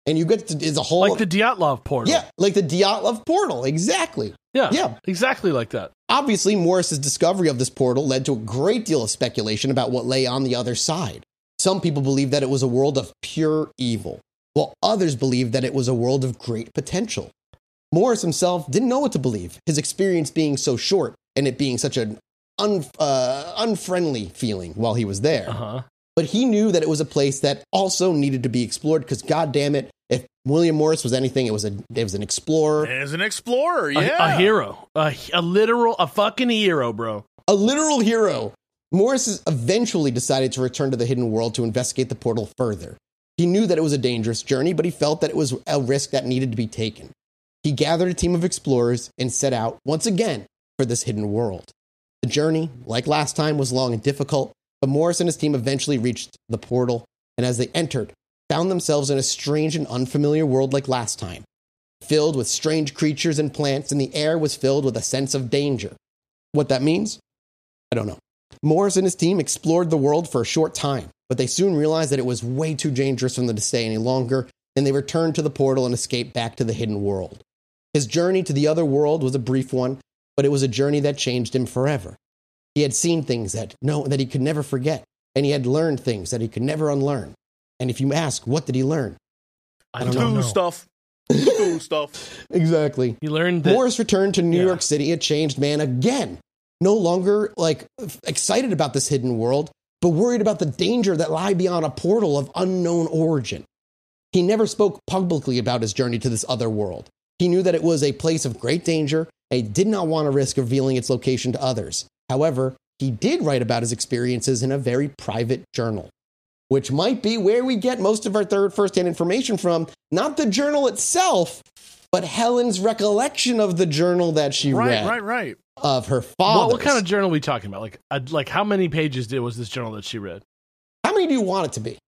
And you get to, it's a whole... Like the Dyatlov portal. Yeah, like the Dyatlov portal, exactly. Yeah, yeah, exactly like that. Obviously, Morris's discovery of this portal led to a great deal of speculation about what lay on the other side. Some people believed that it was a world of pure evil, while others believed that it was a world of great potential. Morris himself didn't know what to believe, his experience being so short and it being such an un, uh, unfriendly feeling while he was there. Uh-huh. But he knew that it was a place that also needed to be explored because, God damn it, if William Morris was anything, it was a it was an explorer. As an explorer, A, yeah. a hero. A, a literal, a fucking hero, bro. A literal hero. Morris eventually decided to return to the hidden world to investigate the portal further. He knew that it was a dangerous journey, but he felt that it was a risk that needed to be taken. He gathered a team of explorers and set out once again for this hidden world. The journey, like last time, was long and difficult, but Morris and his team eventually reached the portal, and as they entered, found themselves in a strange and unfamiliar world like last time. Filled with strange creatures and plants, and the air was filled with a sense of danger. What that means? I don't know. Morris and his team explored the world for a short time, but they soon realized that it was way too dangerous for them to stay any longer, and they returned to the portal and escaped back to the hidden world. His journey to the other world was a brief one, but it was a journey that changed him forever. He had seen things that no, that he could never forget, and he had learned things that he could never unlearn. And if you ask, what did he learn? I don't don't Cool know. stuff. Cool stuff. Exactly. You learned that. Morris returned to New Yeah. York City a changed man again. No longer like excited about this hidden world, but worried about the danger that lie beyond a portal of unknown origin. He never spoke publicly about his journey to this other world. He knew that it was a place of great danger, and he did not want to risk revealing its location to others. However, he did write about his experiences in a very private journal, which might be where we get most of our third first-hand information from, not the journal itself, but Helen's recollection of the journal that she Right, read right, right. of her What, father. what kind of journal are we talking about? Like, uh, like how many pages did was this journal that she read? How many do you want it to be?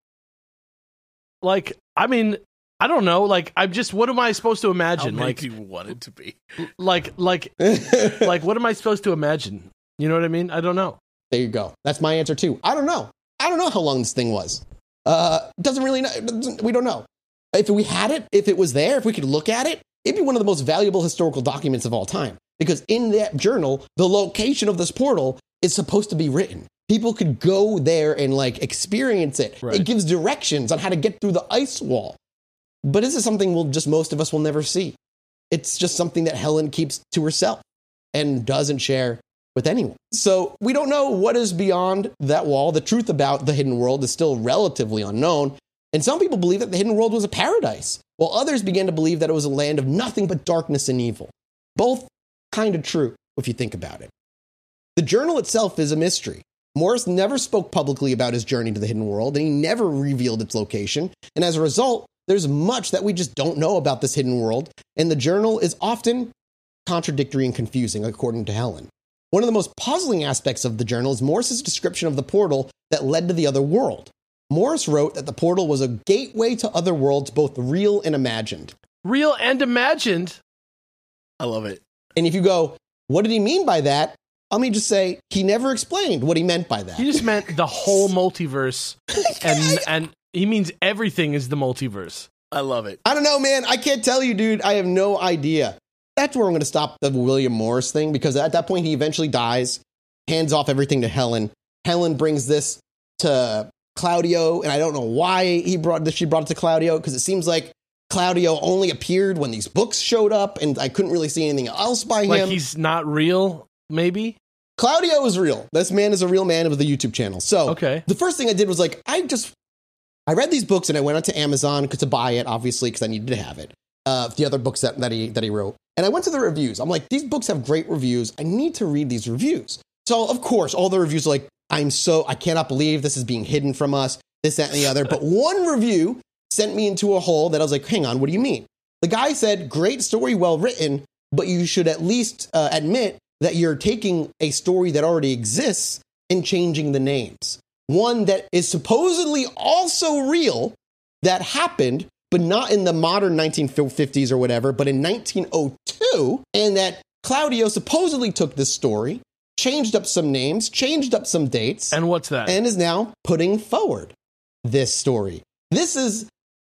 Like, I mean, I don't know. Like, I'm just. What am I supposed to How imagine? many Like, do you want it to be? like, like, like, what am I supposed to imagine? You know what I mean? I don't know. There you go. That's my answer too. I don't know. I don't know how long this thing was. Uh, doesn't really know. Doesn't, we don't know. If we had it, if it was there, if we could look at it, it'd be one of the most valuable historical documents of all time. Because in that journal, the location of this portal is supposed to be written. People could go there and like experience it. Right. It gives directions on how to get through the ice wall. But this is something we'll just most of us will never see. It's just something that Helen keeps to herself and doesn't share with anyone. So we don't know what is beyond that wall. The truth about the hidden world is still relatively unknown. And some people believe that the hidden world was a paradise, while others began to believe that it was a land of nothing but darkness and evil. Both kind of true if you think about it. The journal itself is a mystery. Morris never spoke publicly about his journey to the hidden world, and he never revealed its location. And as a result, there's much that we just don't know about this hidden world, and the journal is often contradictory and confusing, according to Helen. One of the most puzzling aspects of the journal is Morris's description of the portal that led to the other world. Morris wrote that the portal was a gateway to other worlds, both real and imagined. Real and imagined. I love it. And if you go, what did he mean by that? Let me just say, he never explained what he meant by that. He just meant the whole multiverse, and and he means everything is the multiverse. I love it. I don't know, man. I can't tell you, dude. I have no idea. That's where I'm going to stop the William Morris thing, because at that point, he eventually dies, hands off everything to Helen. Helen brings this to Claudio, and I don't know why he brought this. She brought it to Claudio, because it seems like Claudio only appeared when these books showed up, and I couldn't really see anything else by Like him. he's not real, maybe? Claudio is real. This man is a real man with a YouTube channel. So Okay. the first thing I did was like, I just, I read these books and I went out to Amazon to buy it, obviously, because I needed to have it. Uh, the other books that, that he that he wrote. And I went to the reviews. I'm like, these books have great reviews. I need to read these reviews. So of course, all the reviews are like, I'm so, I cannot believe this is being hidden from us, this, that, and the other. But one review sent me into a hole that I was like, hang on, what do you mean? The guy said, great story, well written, but you should at least uh, admit that you're taking a story that already exists and changing the names. One that is supposedly also real, that happened, but not in the modern nineteen fifties or whatever, but in nineteen oh two, and that Claudio supposedly took this story, changed up some names, changed up some dates, And what's that? and is now putting forward this story. This is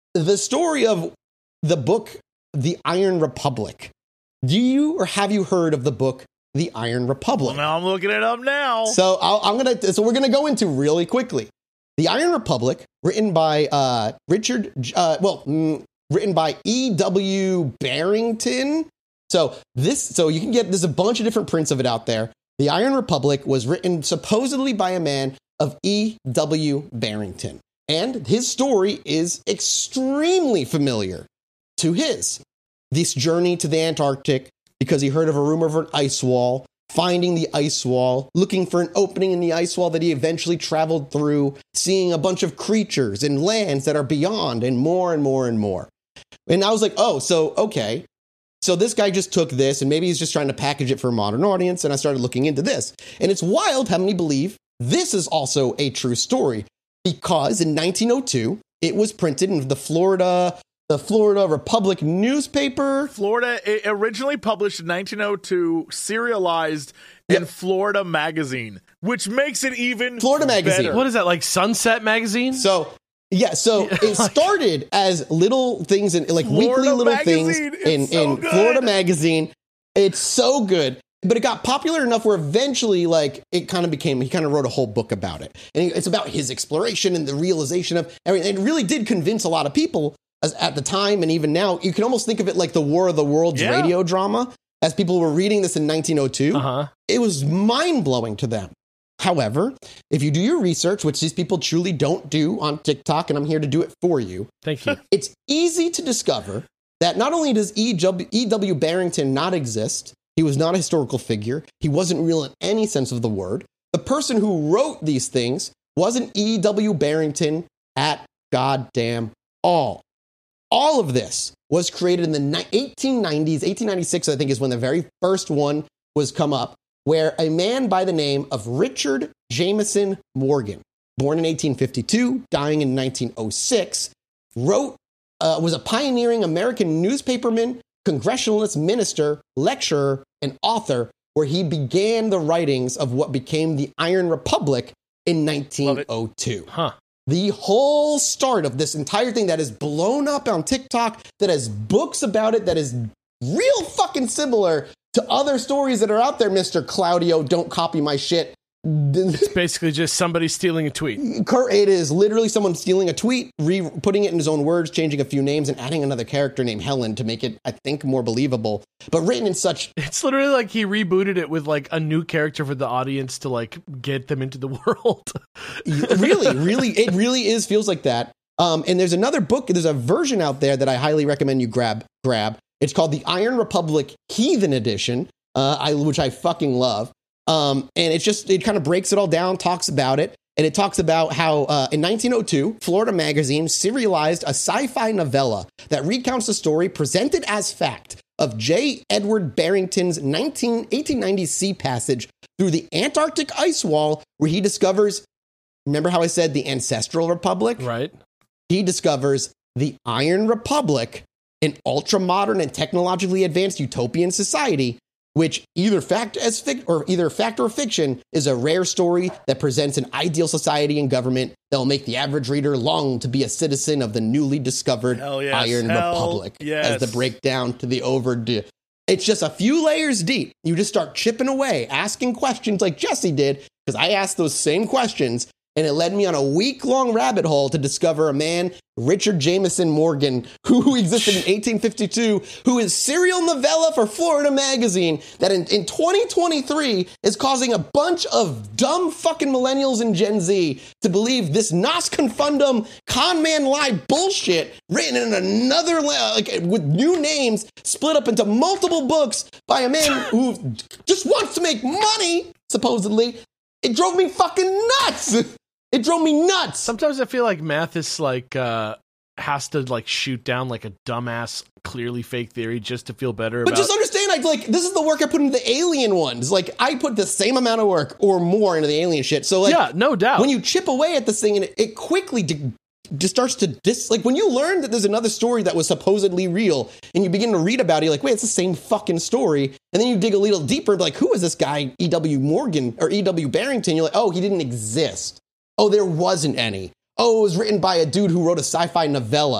the story of the book, The Iron Republic. Do you or have you heard of the book, The Iron Republic? Well, now I'm looking it up now. So I'll, I'm gonna. So we're gonna go into really quickly. The Iron Republic, written by uh, Richard. Uh, well, mm, written by E W Barrington. So this. So you can get. There's a bunch of different prints of it out there. The Iron Republic was written supposedly by a man of E W Barrington, and his story is extremely familiar to his. This journey to the Antarctic because he heard of a rumor of an ice wall, finding the ice wall, looking for an opening in the ice wall that he eventually traveled through, seeing a bunch of creatures and lands that are beyond, and more and more and more. And I was like, oh, so, okay. So this guy just took this and maybe he's just trying to package it for a modern audience. And I started looking into this. And it's wild how many believe this is also a true story, because in nineteen oh two, it was printed in the Florida... The Florida Republic newspaper. Florida, it originally published in nineteen oh two, serialized in Yep. Florida Magazine, which makes it even Florida Magazine. better. What is that, like Sunset Magazine? So, yeah, so Yeah, it started as little things, in like Florida weekly little Magazine, things it's in, so in good. Florida Magazine. It's so good. But it got popular enough where eventually, like, it kind of became, he kind of wrote a whole book about it. And it's about his exploration and the realization of everything. It really did convince a lot of people. As at the time and even now, you can almost think of it like the War of the Worlds Yeah. radio drama. As people were reading this in nineteen oh two, Uh-huh. it was mind-blowing to them. However, if you do your research, which these people truly don't do on TikTok, and I'm here to do it for you, Thank you. it's easy to discover that not only does E W Barrington not exist, he was not a historical figure, he wasn't real in any sense of the word, the person who wrote these things wasn't E W Barrington at goddamn all. All of this was created in the eighteen nineties, eighteen ninety-six, I think, is when the very first one was come up, where a man by the name of Richard Jameson Morgan, born in eighteen fifty-two, dying in nineteen oh six, wrote, uh, was a pioneering American newspaperman, congressionalist, minister, lecturer, and author, where he began the writings of what became the Iron Republic in nineteen oh two. Huh. The whole start of this entire thing that is blown up on TikTok, that has books about it, that is real fucking similar to other stories that are out there, Mister Claudio, don't copy my shit. It's basically just somebody stealing a tweet. It is literally someone stealing a tweet, re- putting it in his own words, changing a few names, and adding another character named Helen to make it, I think, more believable. But written in such... It's literally like he rebooted it with like a new character for the audience to like get them into the world. really, really, it really is, feels like that. Um, and there's another book, there's a version out there that I highly recommend you grab. grab. It's called the Iron Republic Heathen Edition, uh, I, which I fucking love. Um, and it's just, it kind of breaks it all down, talks about it. And it talks about how uh, in nineteen oh two, Florida Magazine serialized a sci-fi novella that recounts the story presented as fact of J. Edward Barrington's eighteen nineties sea passage through the Antarctic ice wall, where he discovers, remember how I said the Ancestral Republic? Right. He discovers the Iron Republic, an ultra-modern and technologically advanced utopian society, which either fact as fic- or either fact or fiction is a rare story that presents an ideal society and government that will make the average reader long to be a citizen of the newly discovered Hell yes. Iron Hell Republic. yes. As the breakdown to the overdue. It's just a few layers deep. You just start chipping away, asking questions like Jesse did, because I asked those same questions. And it led me on a week-long rabbit hole to discover a man, Richard Jameson Morgan, who existed in eighteen fifty-two, who is serial novella for Florida Magazine, that in, in twenty twenty-three is causing a bunch of dumb fucking millennials and Gen Z to believe this nos confundum con man lie bullshit written in another, like, with new names split up into multiple books by a man who just wants to make money, supposedly. It drove me fucking nuts. It drove me nuts. Sometimes I feel like Mathis like uh, has to like shoot down like a dumbass, clearly fake theory just to feel better. But about just understand, I like this is the work I put into the alien ones. Like I put the same amount of work or more into the alien shit. So like, yeah, no doubt. when you chip away at this thing and it, it quickly de- just starts to dis. Like when you learn that there's another story that was supposedly real, and you begin to read about it, you're like, wait, it's the same fucking story. And then you dig a little deeper, like, who is this guy, E W Morgan or E W Barrington? You're like, oh, he didn't exist. Oh, there wasn't any. Oh, it was written by a dude who wrote a sci-fi novella.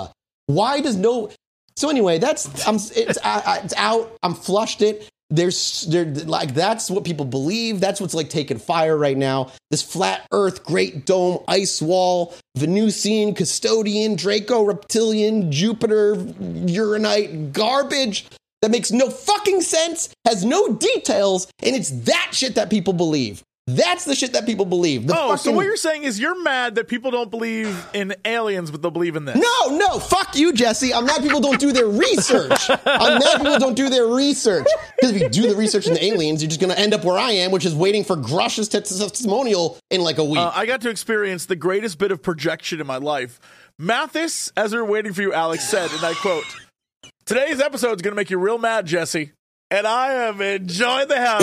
Why does no? So anyway, that's I'm it's I, it's out. I'm flushed it. There's there like that's what people believe. That's what's like taking fire right now. This flat Earth, Great Dome, ice wall, Venusian, Custodian, Draco, Reptilian, Jupiter, Uranite, garbage that makes no fucking sense, has no details, and it's that shit that people believe. That's the shit that people believe. The oh, fucking... so what you're saying is you're mad that people don't believe in aliens, but they'll believe in this? No, no, fuck you, Jesse. I'm mad people don't do their research. I'm mad people don't do their research. Because if you do the research in the aliens, you're just going to end up where I am, which is waiting for Grush's testimonial in like a week. Uh, I got to experience the greatest bit of projection in my life. Mathis, as we were waiting for you, Alex said, and I quote, "Today's episode is going to make you real mad, Jesse. And I am enjoying the hell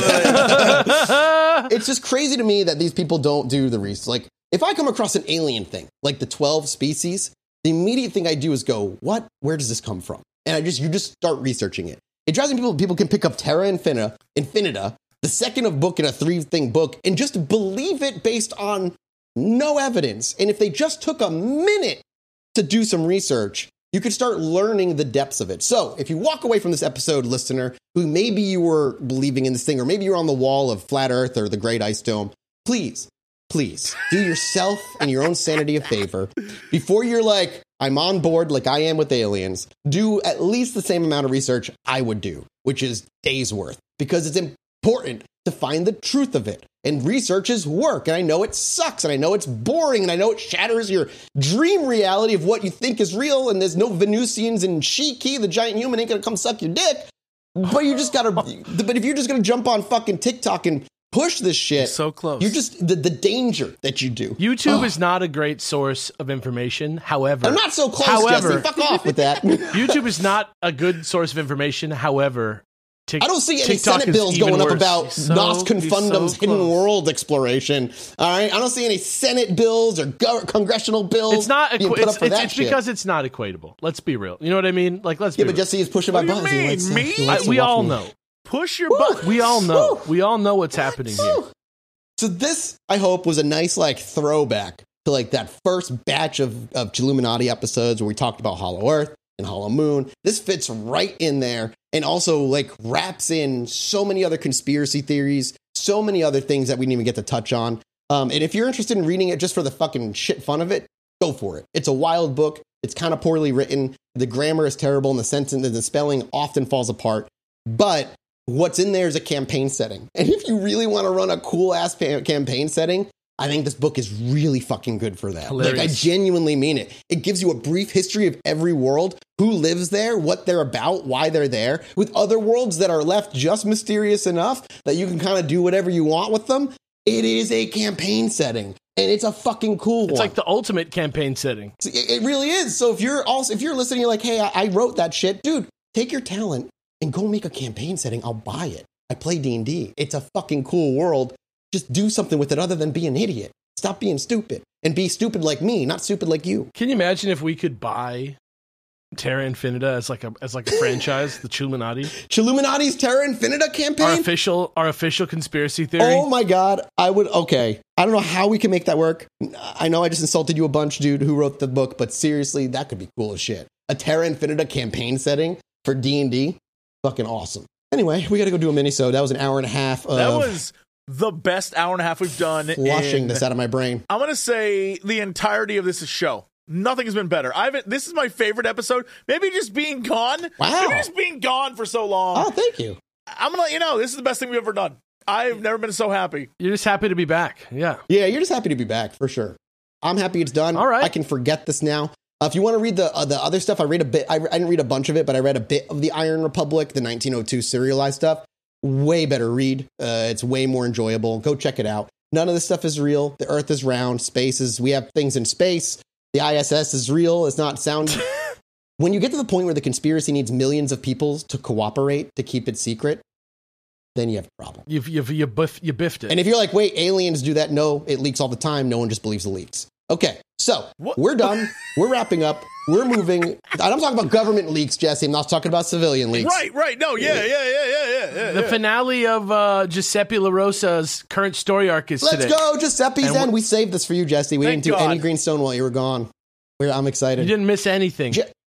of it." It's just crazy to me that these people don't do the research. Like, if I come across an alien thing, like the twelve species, the immediate thing I do is go, what? Where does this come from? And I just, you just start researching it. It drives me people, people can pick up Terra Infinita, Infinita, the second of book in a three-thing book, and just believe it based on no evidence. And if they just took a minute to do some research, you could start learning the depths of it. So if you walk away from this episode, listener, who maybe you were believing in this thing, or maybe you're on the wall of Flat Earth or the Great Ice Dome, please, please do yourself and your own sanity a favor. Before you're like, I'm on board like I am with aliens, do at least the same amount of research I would do, which is days worth, because it's important to find the truth of it. And research is work, and I know it sucks, and I know it's boring, and I know it shatters your dream reality of what you think is real, and there's no Venusians and Shiki, the giant human, ain't gonna come suck your dick. But you just gotta, but if you're just gonna jump on fucking TikTok and push this shit, so close. You're just, the, the danger that you do. YouTube oh. is not a great source of information, however. I'm not so close, however, Jesse, fuck off with that. YouTube is not a good source of information, however. Tic- I don't see any TikTok Senate bills going up worse. about so, Nos Confundum's so hidden close. world exploration. All right, I don't see any Senate bills or go- congressional bills. It's not. being Equ- put up it's for it's, that it's shit. because it's not equatable. Let's be real. You know what I mean? Like, let's. Yeah, be but real. Jesse is pushing What my do you buttons. He mean? likes to- Me? he likes I, to we walk all me. know. Push your Woo! buttons. We all know. Woo! We all know what's happening here. Woo! So this, I hope, was a nice like throwback to like that first batch of of Chilluminati episodes where we talked about Hollow Earth and Hollow Moon. This fits right in there, and also like wraps in so many other conspiracy theories, so many other things that we didn't even get to touch on. Um, and if you're interested in reading it just for the fucking shit fun of it, go for it. It's a wild book. It's kind of poorly written. The grammar is terrible, and the sentence and the spelling often falls apart. But what's in there is a campaign setting. And if you really want to run a cool ass pa- campaign setting, I think this book is really fucking good for that. Hilarious. Like, I genuinely mean it. It gives you a brief history of every world, who lives there, what they're about, why they're there, with other worlds that are left just mysterious enough that you can kind of do whatever you want with them. It is a campaign setting, and it's a fucking cool It's one. like the ultimate campaign setting. It, it really is. So if you're also, if you're listening, you're like, hey, I, I wrote that shit. Dude, take your talent and go make a campaign setting. I'll buy it. I play D and D. It's a fucking cool world. Just do something with it other than be an idiot. Stop being stupid and be stupid like me, not stupid like you. Can you imagine if we could buy Terra Infinita as like a as like a franchise, the Chilluminati, Chilluminati's Terra Infinita campaign? our official our official conspiracy theory? Oh my God. I would, okay. I don't know how we can make that work. I know I just insulted you a bunch, dude, who wrote the book, but seriously, that could be cool as shit. A Terra Infinita campaign setting for D and D? Fucking awesome. Anyway, we got to go do a mini-sode. That was an hour and a half of That was the best hour and a half we've done. flushing in, this out of my brain. I'm going to say the entirety of this show. Nothing has been better. I haven't. This is my favorite episode. Maybe just being gone. Wow. Maybe just being gone for so long. Oh, thank you. I'm going to let you know, this is the best thing we've ever done. I've never been so happy. You're just happy to be back. Yeah. Yeah, you're just happy to be back, for sure. I'm happy it's done. All right. I can forget this now. Uh, if you want to read the uh, the other stuff, I read a bit. I, I didn't read a bunch of it, but I read a bit of the Iron Republic, the nineteen oh two serialized stuff. Way better read. Uh, it's way more enjoyable. Go check it out. None of this stuff is real. The Earth is round. Space is. We have things in space. The I S S is real. It's not sound. When you get to the point where the conspiracy needs millions of people to cooperate to keep it secret, then you have a problem. You've you've you biff, you biffed it. And if you're like, wait, aliens do that? No, it leaks all the time. No one just believes the leaks. Okay, so What? we're done. We're wrapping up. We're moving. I'm talking about government leaks, Jesse. I'm not talking about civilian leaks. Right, right. No, yeah, yeah, yeah, yeah, yeah. yeah the yeah. finale of uh, Giuseppe La Rosa's current story arc is Let's today. go, Giuseppe's And End. we're- We saved this for you, Jesse. We Thank didn't do any God. Greenstone while you were gone. We're, I'm excited. You didn't miss anything. Gi-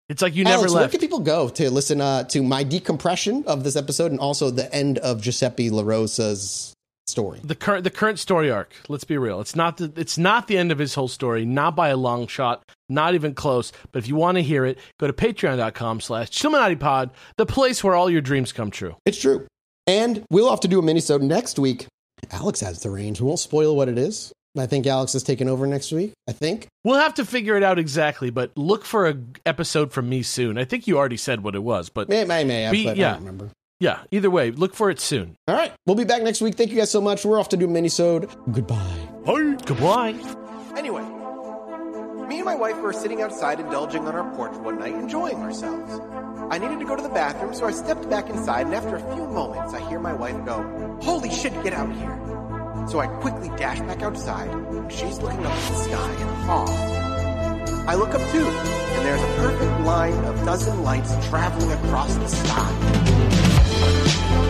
It's like you never Alex, where left. can people go to listen uh, to my decompression of this episode and also the end of Giuseppe La Rosa's story? The current the current story arc. Let's be real. It's not the it's not the end of his whole story. Not by a long shot. Not even close. But if you want to hear it, go to patreon.com slash Chilluminati the place where all your dreams come true. It's true. And we'll have to do a mini-sode next week. Alex has the range. We won't spoil what it is. I think Alex is taking over next week. I think. We'll have to figure it out exactly, but look for an episode from me soon. I think you already said what it was, but may, may, may have, be, but yeah. I don't remember. Yeah, either way, look for it soon. All right. We'll be back next week. Thank you guys so much. We're off to do a mini-sode. Goodbye. Bye. Goodbye. Anyway, me and my wife were sitting outside indulging on our porch one night, enjoying ourselves. I needed to go to the bathroom, so I stepped back inside, and after a few moments, I hear my wife go, "Holy shit, get out here." So I quickly dash back outside, and she's looking up at the sky in awe. I look up too, and there's a perfect line of dozen lights traveling across the sky.